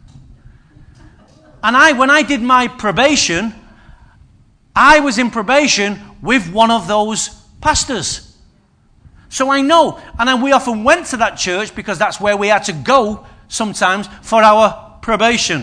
And when I did my probation, I was in probation with one of those pastors. So I know, and we often went to that church because that's where we had to go sometimes for our probation.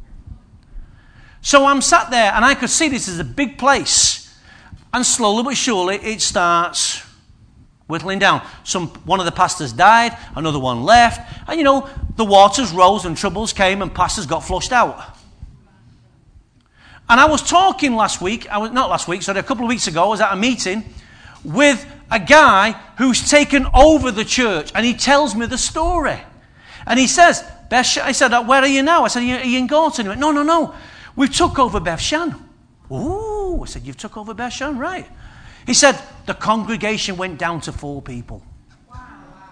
So I'm sat there and I could see this is a big place. And slowly but surely it starts whittling down. One of the pastors died, another one left. And the waters rose and troubles came and pastors got flushed out. And I was talking a couple of weeks ago, I was at a meeting with a guy who's taken over the church, and he tells me the story. And he says, I said, where are you now? I said, are you in Gorton? He went, no, we took over Beth Shan. Ooh, I said, you've took over Beth Shan, right. He said, the congregation went down to 4 people. Wow.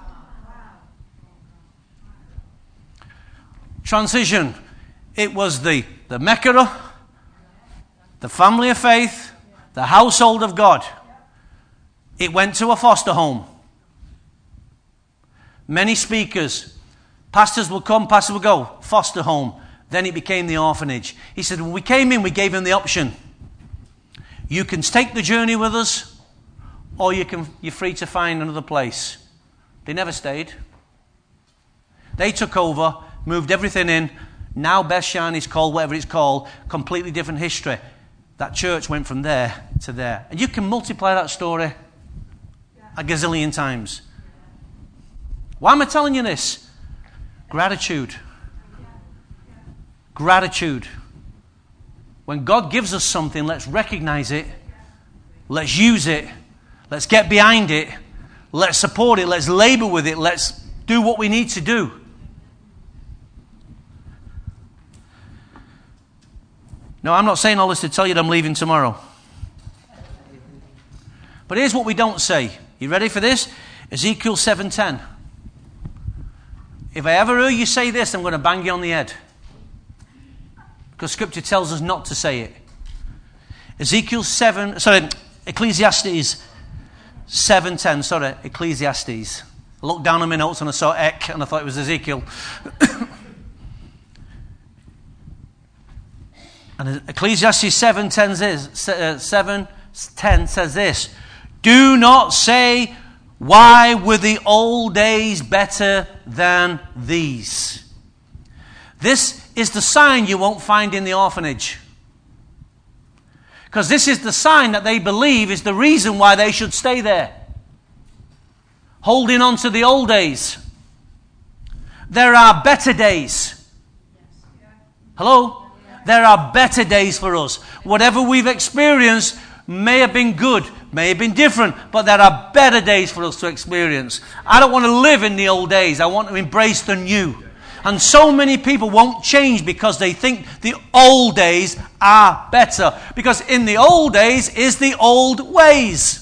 Transition. It was the Mecca, the family of faith, the household of God. It went to a foster home. Many speakers. Pastors will come, pastors will go. Foster home. Then it became the orphanage. He said, when we came in, we gave him the option. You can take the journey with us, or you're free to find another place. They never stayed. They took over, moved everything in. Now Beth Shan is called whatever it's called. Completely different history. That church went from there to there. And you can multiply that story a gazillion times. Why am I telling you this? Gratitude. Gratitude. When God gives us something, let's recognize it. Let's use it. Let's get behind it. Let's support it. Let's labor with it. Let's do what we need to do. No, I'm not saying all this to tell you that I'm leaving tomorrow. But here's what we don't say. You ready for this? Ezekiel 7:10. If I ever hear you say this, I'm going to bang you on the head. Because Scripture tells us not to say it. Ecclesiastes 7:10. Ecclesiastes. I looked down at my notes and I saw Ek and I thought it was Ezekiel. And Ecclesiastes 7:10 says this: do not say, why were the old days better than these? This is the sign you won't find in the orphanage. Because this is the sign that they believe is the reason why they should stay there. Holding on to the old days. There are better days. Hello? There are better days for us. Whatever we've experienced may have been good, may have been different, but there are better days for us to experience. I don't want to live in the old days. I want to embrace the new. And so many people won't change because they think the old days are better. Because in the old days is the old ways.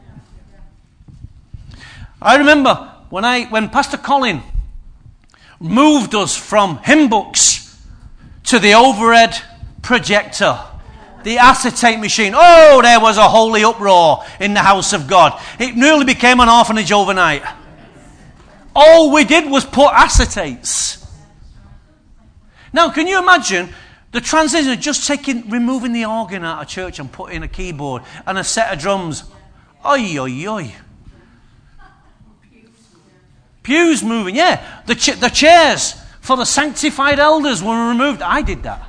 I remember when Pastor Colin moved us from hymn books to the overhead projector, the acetate machine. Oh, there was a holy uproar in the house of God. It nearly became an orphanage overnight. All we did was put acetates. Now, can you imagine the transition of just removing the organ out of church and putting a keyboard and a set of drums? Oi, oi, oi. Pews moving, yeah. The chairs for the sanctified elders were removed. I did that.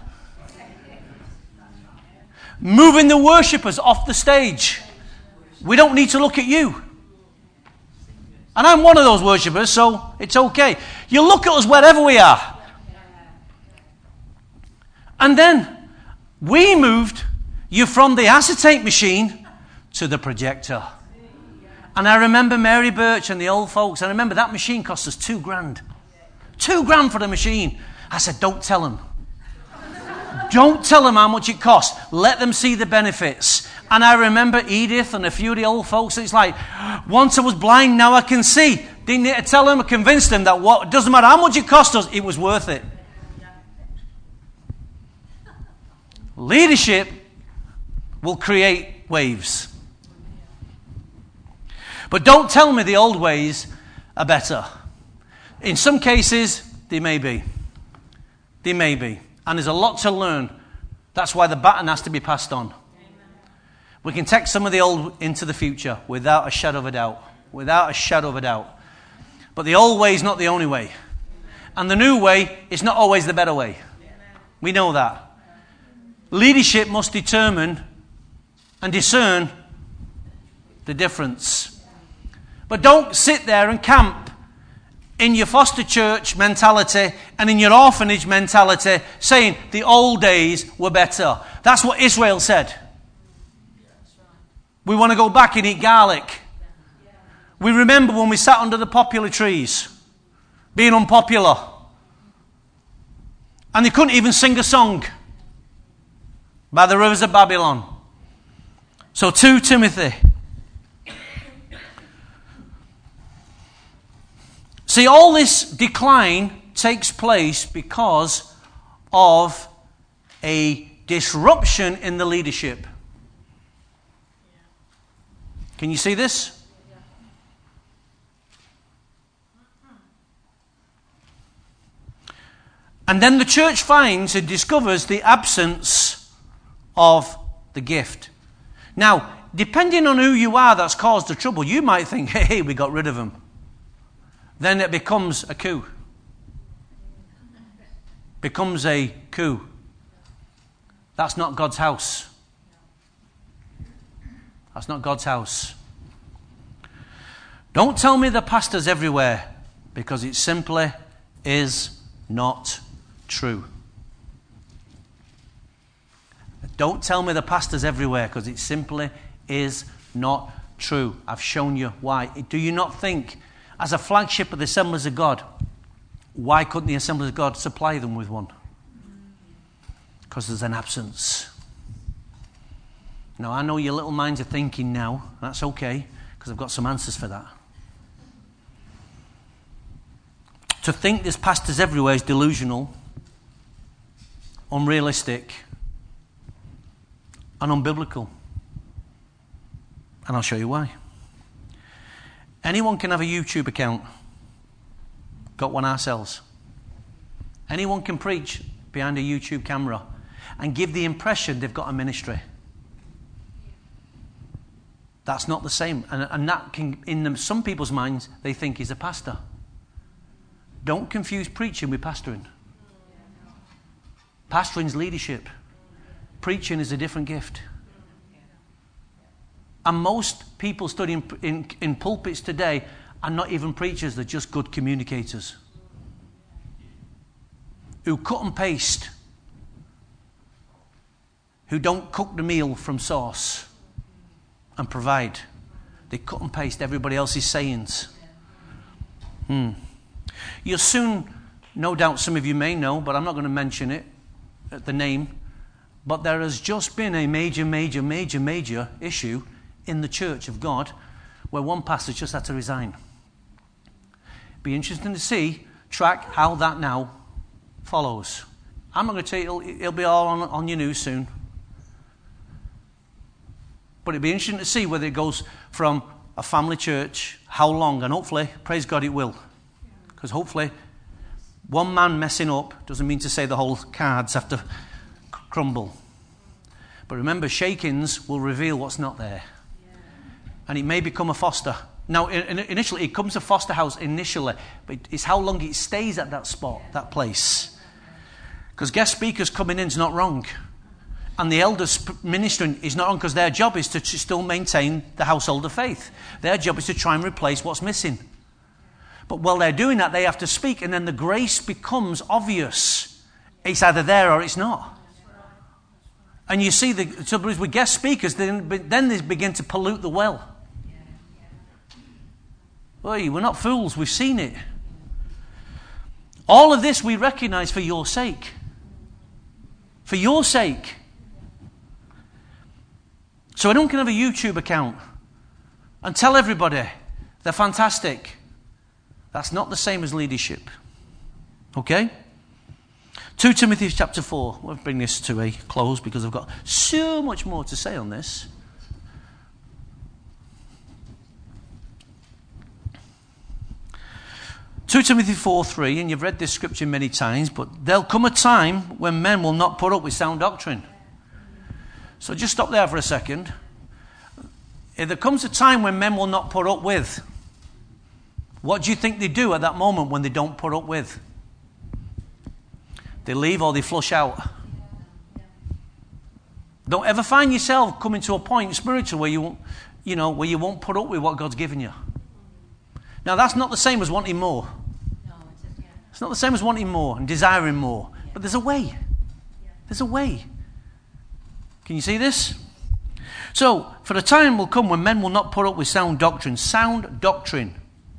Moving the worshippers off the stage. We don't need to look at you. And I'm one of those worshippers, so it's okay. You look at us wherever we are. And then we moved you from the acetate machine to the projector. And I remember Mary Birch and the old folks. I remember that machine cost us $2,000. $2,000 for the machine. I said, don't tell them. Don't tell them how much it costs. Let them see the benefits. And I remember Edith and a few of the old folks. It's like, once I was blind, now I can see. Didn't need to tell them. I convinced them that it doesn't matter how much it cost us, it was worth it. Leadership will create waves. But don't tell me the old ways are better. In some cases, they may be. They may be. And there's a lot to learn. That's why the baton has to be passed on. We can take some of the old into the future without a shadow of a doubt. Without a shadow of a doubt. But the old way is not the only way. And the new way is not always the better way. We know that. Leadership must determine and discern the difference. But don't sit there and camp in your foster church mentality and in your orphanage mentality saying the old days were better. That's what Israel said. We want to go back and eat garlic. We remember when we sat under the poplar trees, being unpopular. And they couldn't even sing a song by the rivers of Babylon. So 2 Timothy. See, all this decline takes place because of a disruption in the leadership. Can you see this? And then the church finds and discovers the absence of the gift. Now, depending on who you are that's caused the trouble, you might think, hey, we got rid of him. Then it becomes a coup. Becomes a coup. That's not God's house. That's not God's house. Don't tell me the pastor's everywhere, because it's simply is not true. Don't tell me the pastor's everywhere, because it simply is not true. I've shown you why. Do you not think, as a flagship of the Assemblies of God, why couldn't the Assemblies of God supply them with one? Because there's an absence. Now, I know your little minds are thinking now. That's okay, because I've got some answers for that. To think there's pastors everywhere is delusional, unrealistic, and unbiblical. And I'll show you why. Anyone can have a YouTube account. Got one ourselves. Anyone can preach behind a YouTube camera and give the impression they've got a ministry. That's not the same. And that can, in some people's minds, they think he's a pastor. Don't confuse preaching with pastoring. Pastoring's leadership. Preaching is a different gift. And most people studying in pulpits today are not even preachers, they're just good communicators. Who cut and paste. Who don't cook the meal from source and provide. They cut and paste everybody else's sayings. You'll soon, no doubt some of you may know, but I'm not going to mention it, the name, but there has just been a major issue in the Church of God where one pastor just had to resign. Be interesting to track how that now follows. I'm not going to tell you, it'll be all on your news soon. But it'll be interesting to see whether it goes from a family church, how long, and hopefully, praise God, it will. Because hopefully, one man messing up doesn't mean to say the whole cards have to crumble. But remember, shakings will reveal what's not there. And it may become a foster. Now, initially, it comes a foster house initially, but it's how long it stays at that spot, that place. Because guest speakers coming in is not wrong. And the elders ministering is not wrong, because their job is to still maintain the household of faith. Their job is to try and replace what's missing. But while they're doing that, they have to speak, and then the grace becomes obvious. It's either there or it's not. And you see, with guest speakers, then they begin to pollute the well. Hey, we're not fools, we've seen it. All of this we recognize for your sake. For your sake. So anyone can have a YouTube account and tell everybody they're fantastic. That's not the same as leadership. Okay? 2 Timothy chapter 4. We'll bring this to a close because I've got so much more to say on this. Two Timothy 4:3, and you've read this scripture many times, but there'll come a time when men will not put up with sound doctrine. So just stop there for a second. If there comes a time when men will not put up with, what do you think they do at that moment when they don't put up with? They leave or they flush out. Don't ever find yourself coming to a point spiritual where you won't put up with what God's given you. Now that's not the same as wanting more. It's not the same as wanting more and desiring more. But there's a way. There's a way. Can you see this? So, for the time will come when men will not put up with sound doctrine. Sound doctrine.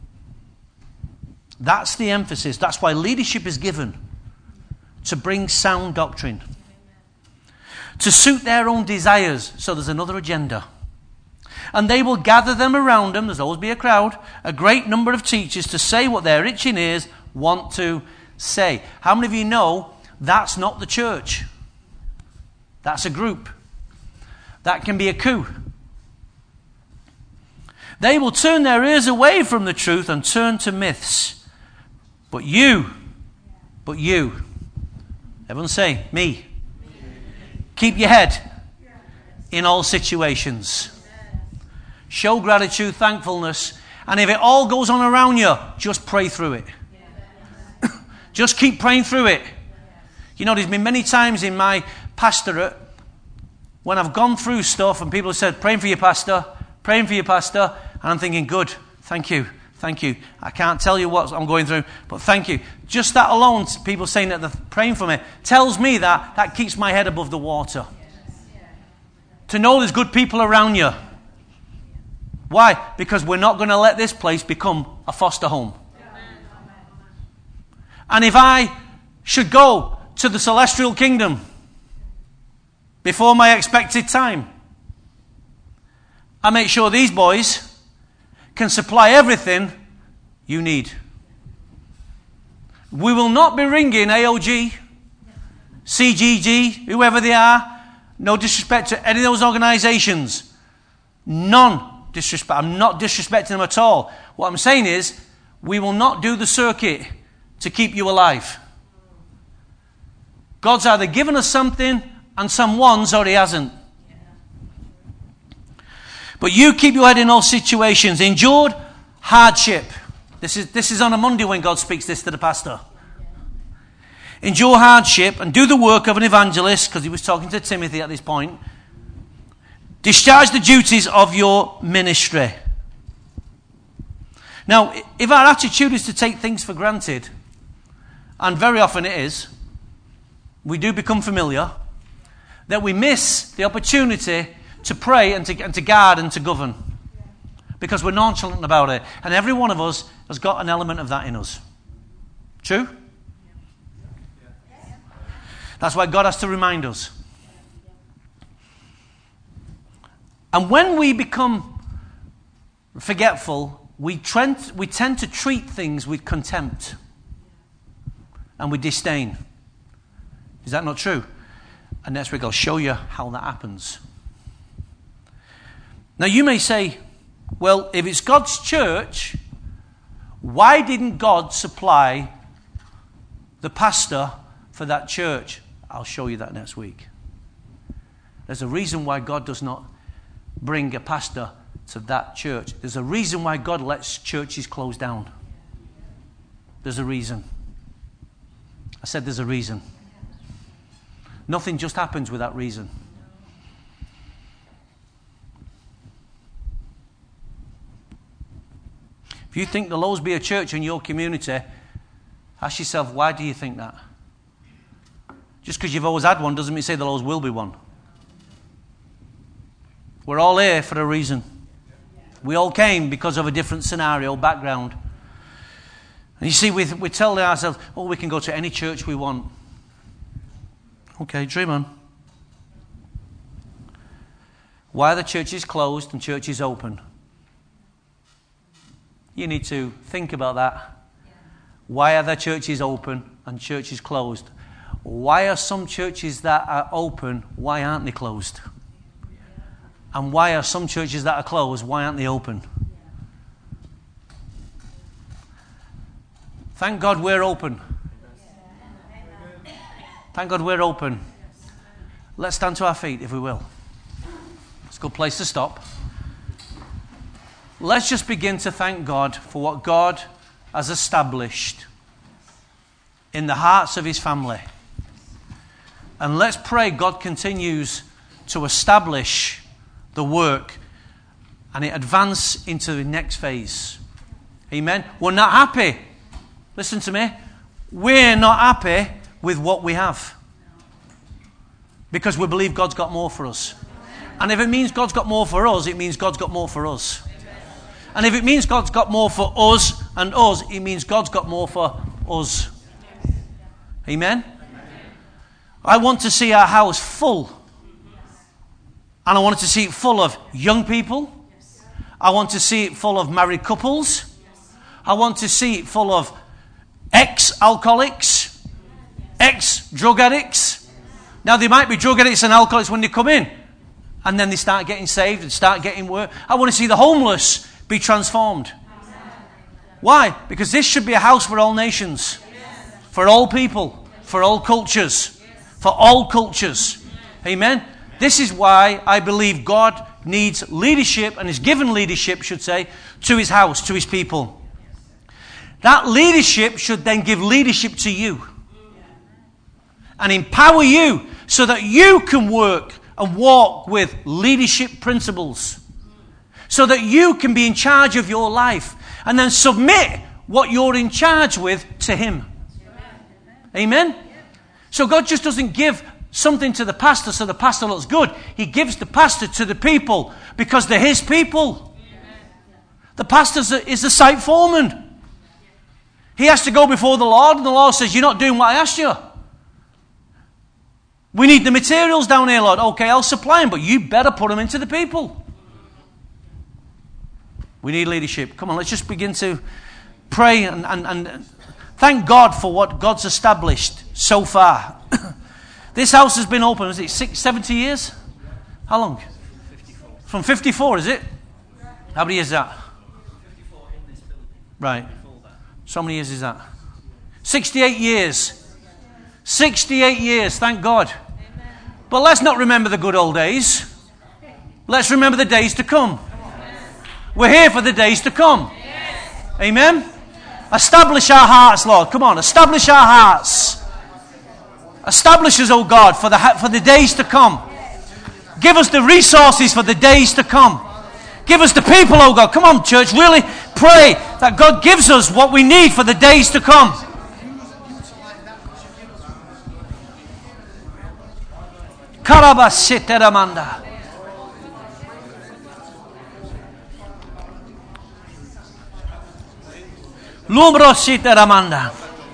That's the emphasis. That's why leadership is given. To bring sound doctrine. To suit their own desires. So there's another agenda. And they will gather them around them. There's always be a crowd. A great number of teachers to say what their itching ears want to say. How many of you know that's not the church? That's a group. That can be a coup. They will turn their ears away from the truth and turn to myths. But you, everyone say, me. Keep your head in all situations. Show gratitude, thankfulness, and if it all goes on around you, just pray through it. Just keep praying through it. You know, there's been many times in my pastorate when I've gone through stuff and people have said, praying for your pastor, and I'm thinking, good, thank you, Thank you. I can't tell you what I'm going through, but thank you. Just that alone, people saying that they're praying for me, tells me that keeps my head above the water. To know there's good people around you. Why? Because we're not going to let this place become a foster home. And if I should go to the celestial kingdom before my expected time, I make sure these boys can supply everything you need. We will not be ringing AOG, CGG, whoever they are. No disrespect to any of those organisations. None disrespect. I'm not disrespecting them at all. What I'm saying is, we will not do the circuit to keep you alive. God's either given us something and someone's or he hasn't. But you keep your head in all situations. Endured hardship. This is on a Monday when God speaks this to the pastor. Endure hardship and do the work of an evangelist, because he was talking to Timothy at this point. Discharge the duties of your ministry. Now, if our attitude is to take things for granted, and very often it is, we do become familiar, that we miss the opportunity to pray and to guard and to govern. Because we're nonchalant about it. And every one of us has got an element of that in us. True? That's why God has to remind us. And when we become forgetful, we tend to treat things with contempt. And with disdain. Is that not true? And next week I'll show you how that happens. Now you may say, well, if it's God's church, why didn't God supply the pastor for that church? I'll show you that next week. There's a reason why God does not bring a pastor to that church. There's a reason why God lets churches close down. There's a reason. I said there's a reason. Nothing just happens without reason. If you think there'll always be a church in your community, ask yourself, why do you think that? Just because you've always had one doesn't mean say there always will be one. We're all here for a reason. We all came because of a different scenario, background. And you see, we tell ourselves, oh, we can go to any church we want. Okay, dream on. Why are the churches closed and churches open? You need to think about that. Why are the churches open and churches closed? Why are some churches that are open, why aren't they closed? And why are some churches that are closed, why aren't they open? Thank God we're open. Thank God we're open. Let's stand to our feet, if we will. It's a good place to stop. Let's just begin to thank God for what God has established in the hearts of his family. And let's pray God continues to establish the work and it advance into the next phase. Amen. We're not happy. Listen to me. We're not happy with what we have. Because we believe God's got more for us. And if it means God's got more for us, it means God's got more for us. And if it means God's got more for us and us, it means God's got more for us. Amen? I want to see our house full. And I want to see it full of young people. I want to see it full of married couples. I want to see it full of ex-alcoholics, ex-drug addicts. Now, they might be drug addicts and alcoholics when they come in. And then they start getting saved and start getting work. I want to see the homeless be transformed. Why? Because this should be a house for all nations. For all people. For all cultures. For all cultures. Amen? This is why I believe God needs leadership and is given leadership, should say, to his house, to his people. That leadership should then give leadership to you. And empower you so that you can work and walk with leadership principles. So that you can be in charge of your life. And then submit what you're in charge with to him. Amen? So God just doesn't give something to the pastor so the pastor looks good. He gives the pastor to the people because they're his people. The pastor is the site foreman. He has to go before the Lord, and the Lord says, you're not doing what I asked you. We need the materials down here, Lord. Okay, I'll supply them, but you better put them into the people. We need leadership. Come on, let's just begin to pray and thank God for what God's established so far. This house has been open, is it 70 years? How long? 54. From 54, is it? How many years is that? 54 in this building. Right. So many years is that? 68 years. 68 years, thank God. But let's not remember the good old days. Let's remember the days to come. We're here for the days to come. Amen? Establish our hearts, Lord. Come on, establish our hearts. Establish us, oh God, for the days to come. Give us the resources for the days to come. Give us the people, oh God. Come on, church, really pray that God gives us what we need for the days to come. Karabasiteramanda. Lumbrositeramanda.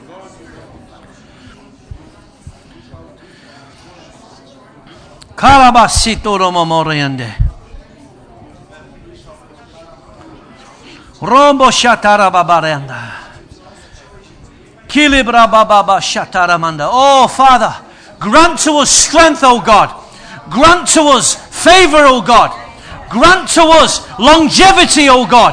Karabasitoromomoriande. Rombo shatarababaranda. Kilibrababa shataramanda. Oh, Father, grant to us strength, O God. Grant to us favor, O God. Grant to us longevity, O God.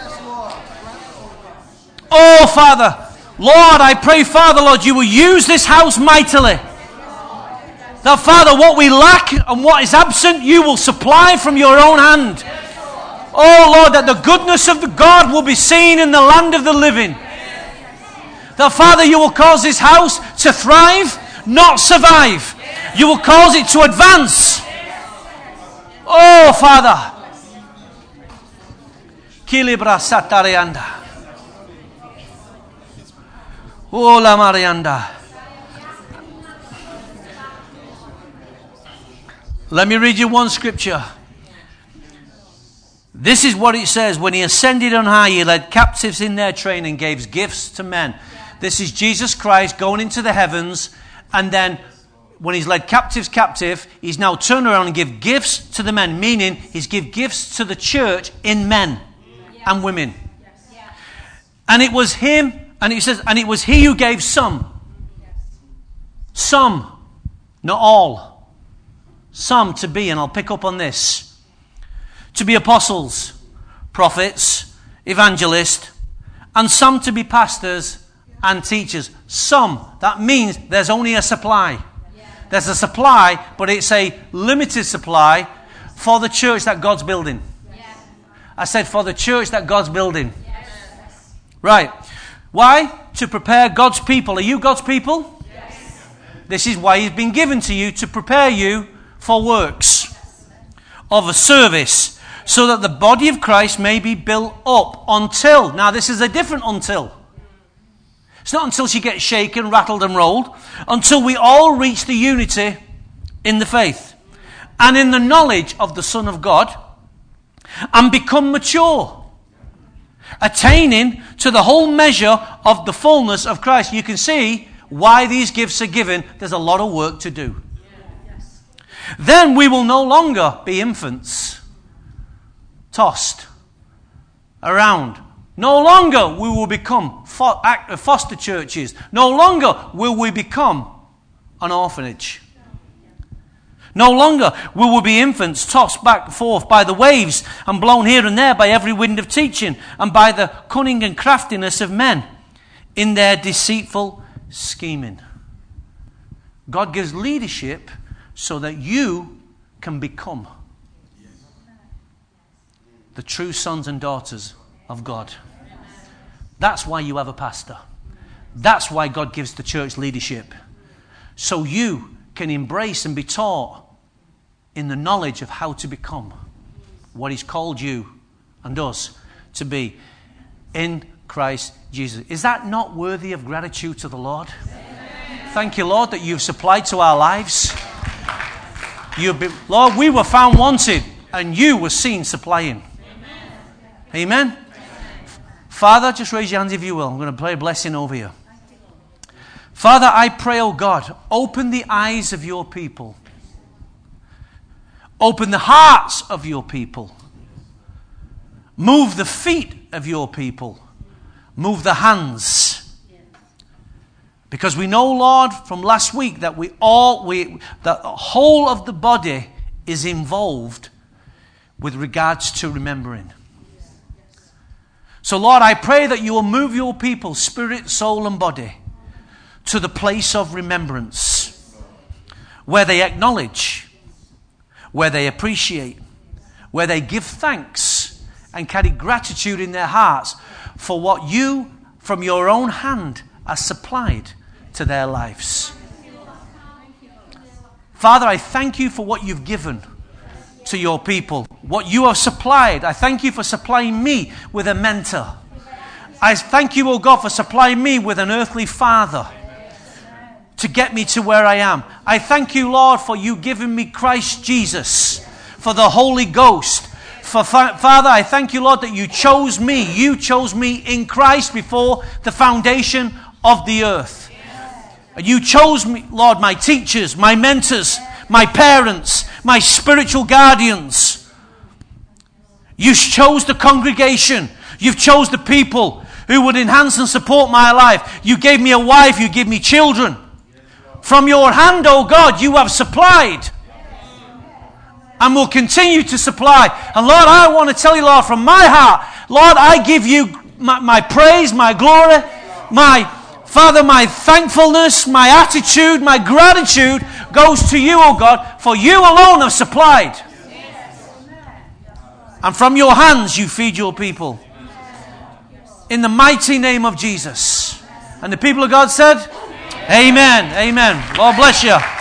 Oh, Father, Lord, I pray, Father, Lord, you will use this house mightily. That, Father, what we lack and what is absent, you will supply from your own hand. Oh, Lord, that the goodness of the God will be seen in the land of the living. That, Father, you will cause this house to thrive, not survive. You will cause it to advance. Oh, Father. Kilibra satarianda. Oh, la marianda. Let me read you one scripture. This is what it says. When he ascended on high, he led captives in their train and gave gifts to men. This is Jesus Christ going into the heavens, and then when he's led captives captive, he's now turned around and give gifts to the men, meaning he's give gifts to the church in men and women. And it was him, and it says, and it was he who gave some. Some, not all. Some to be, and I'll pick up on this, to be apostles, prophets, evangelists, and some to be pastors and teachers. Some, that means there's only a supply. There's a supply, but it's a limited supply for the church that God's building. I said for the church that God's building. Right. Why? To prepare God's people. Are you God's people? Yes. This is why he's been given to you, to prepare you for works of a service, so that the body of Christ may be built up until. Now this is a different until. It's not until she gets shaken, rattled and rolled. Until we all reach the unity in the faith and in the knowledge of the Son of God and become mature, attaining to the whole measure of the fullness of Christ. You can see why these gifts are given. There's a lot of work to do. Then we will no longer be infants, tossed around. No longer we will become foster churches. No longer will we become an orphanage. No longer will we be infants tossed back and forth by the waves and blown here and there by every wind of teaching and by the cunning and craftiness of men in their deceitful scheming. God gives leadership so that you can become the true sons and daughters of God. That's why you have a pastor. That's why God gives the church leadership. So you can embrace and be taught in the knowledge of how to become what he's called you and us to be. in Christ Jesus. Is that not worthy of gratitude to the Lord? Thank you, Lord, that you've supplied to our lives. Lord, we were found wanted, and you were seen supplying. Amen. Father, just raise your hands if you will. I'm going to pray a blessing over you. Father, I pray, oh God, open the eyes of your people. Open the hearts of your people. Move the feet of your people. Move the hands. Because we know, Lord, from last week that that the whole of the body is involved with regards to remembering. So, Lord, I pray that you will move your people, spirit, soul, and body, to the place of remembrance, where they acknowledge, where they appreciate, where they give thanks and carry gratitude in their hearts for what you, from your own hand, have supplied to their lives. Father, I thank you for what you've given to your people, what you have supplied. I thank you for supplying me with a mentor. I thank you, oh God, for supplying me with an earthly father to get me to where I am. I thank you, Lord, for you giving me Christ Jesus, for the Holy Ghost. Father, I thank you, Lord, that you chose me. You chose me in Christ before the foundation of the earth. You chose me, Lord, my teachers, my mentors, my parents, my spiritual guardians. You chose the congregation. You've chose the people who would enhance and support my life. You gave me a wife. You gave me children. From your hand, oh God, you have supplied and will continue to supply. And Lord, I want to tell you, Lord, from my heart, Lord, I give you my praise, my glory, Father, my thankfulness, my attitude, my gratitude goes to you, oh God, for you alone have supplied. And from your hands you feed your people. In the mighty name of Jesus. And the people of God said, Amen. Amen. Lord bless you.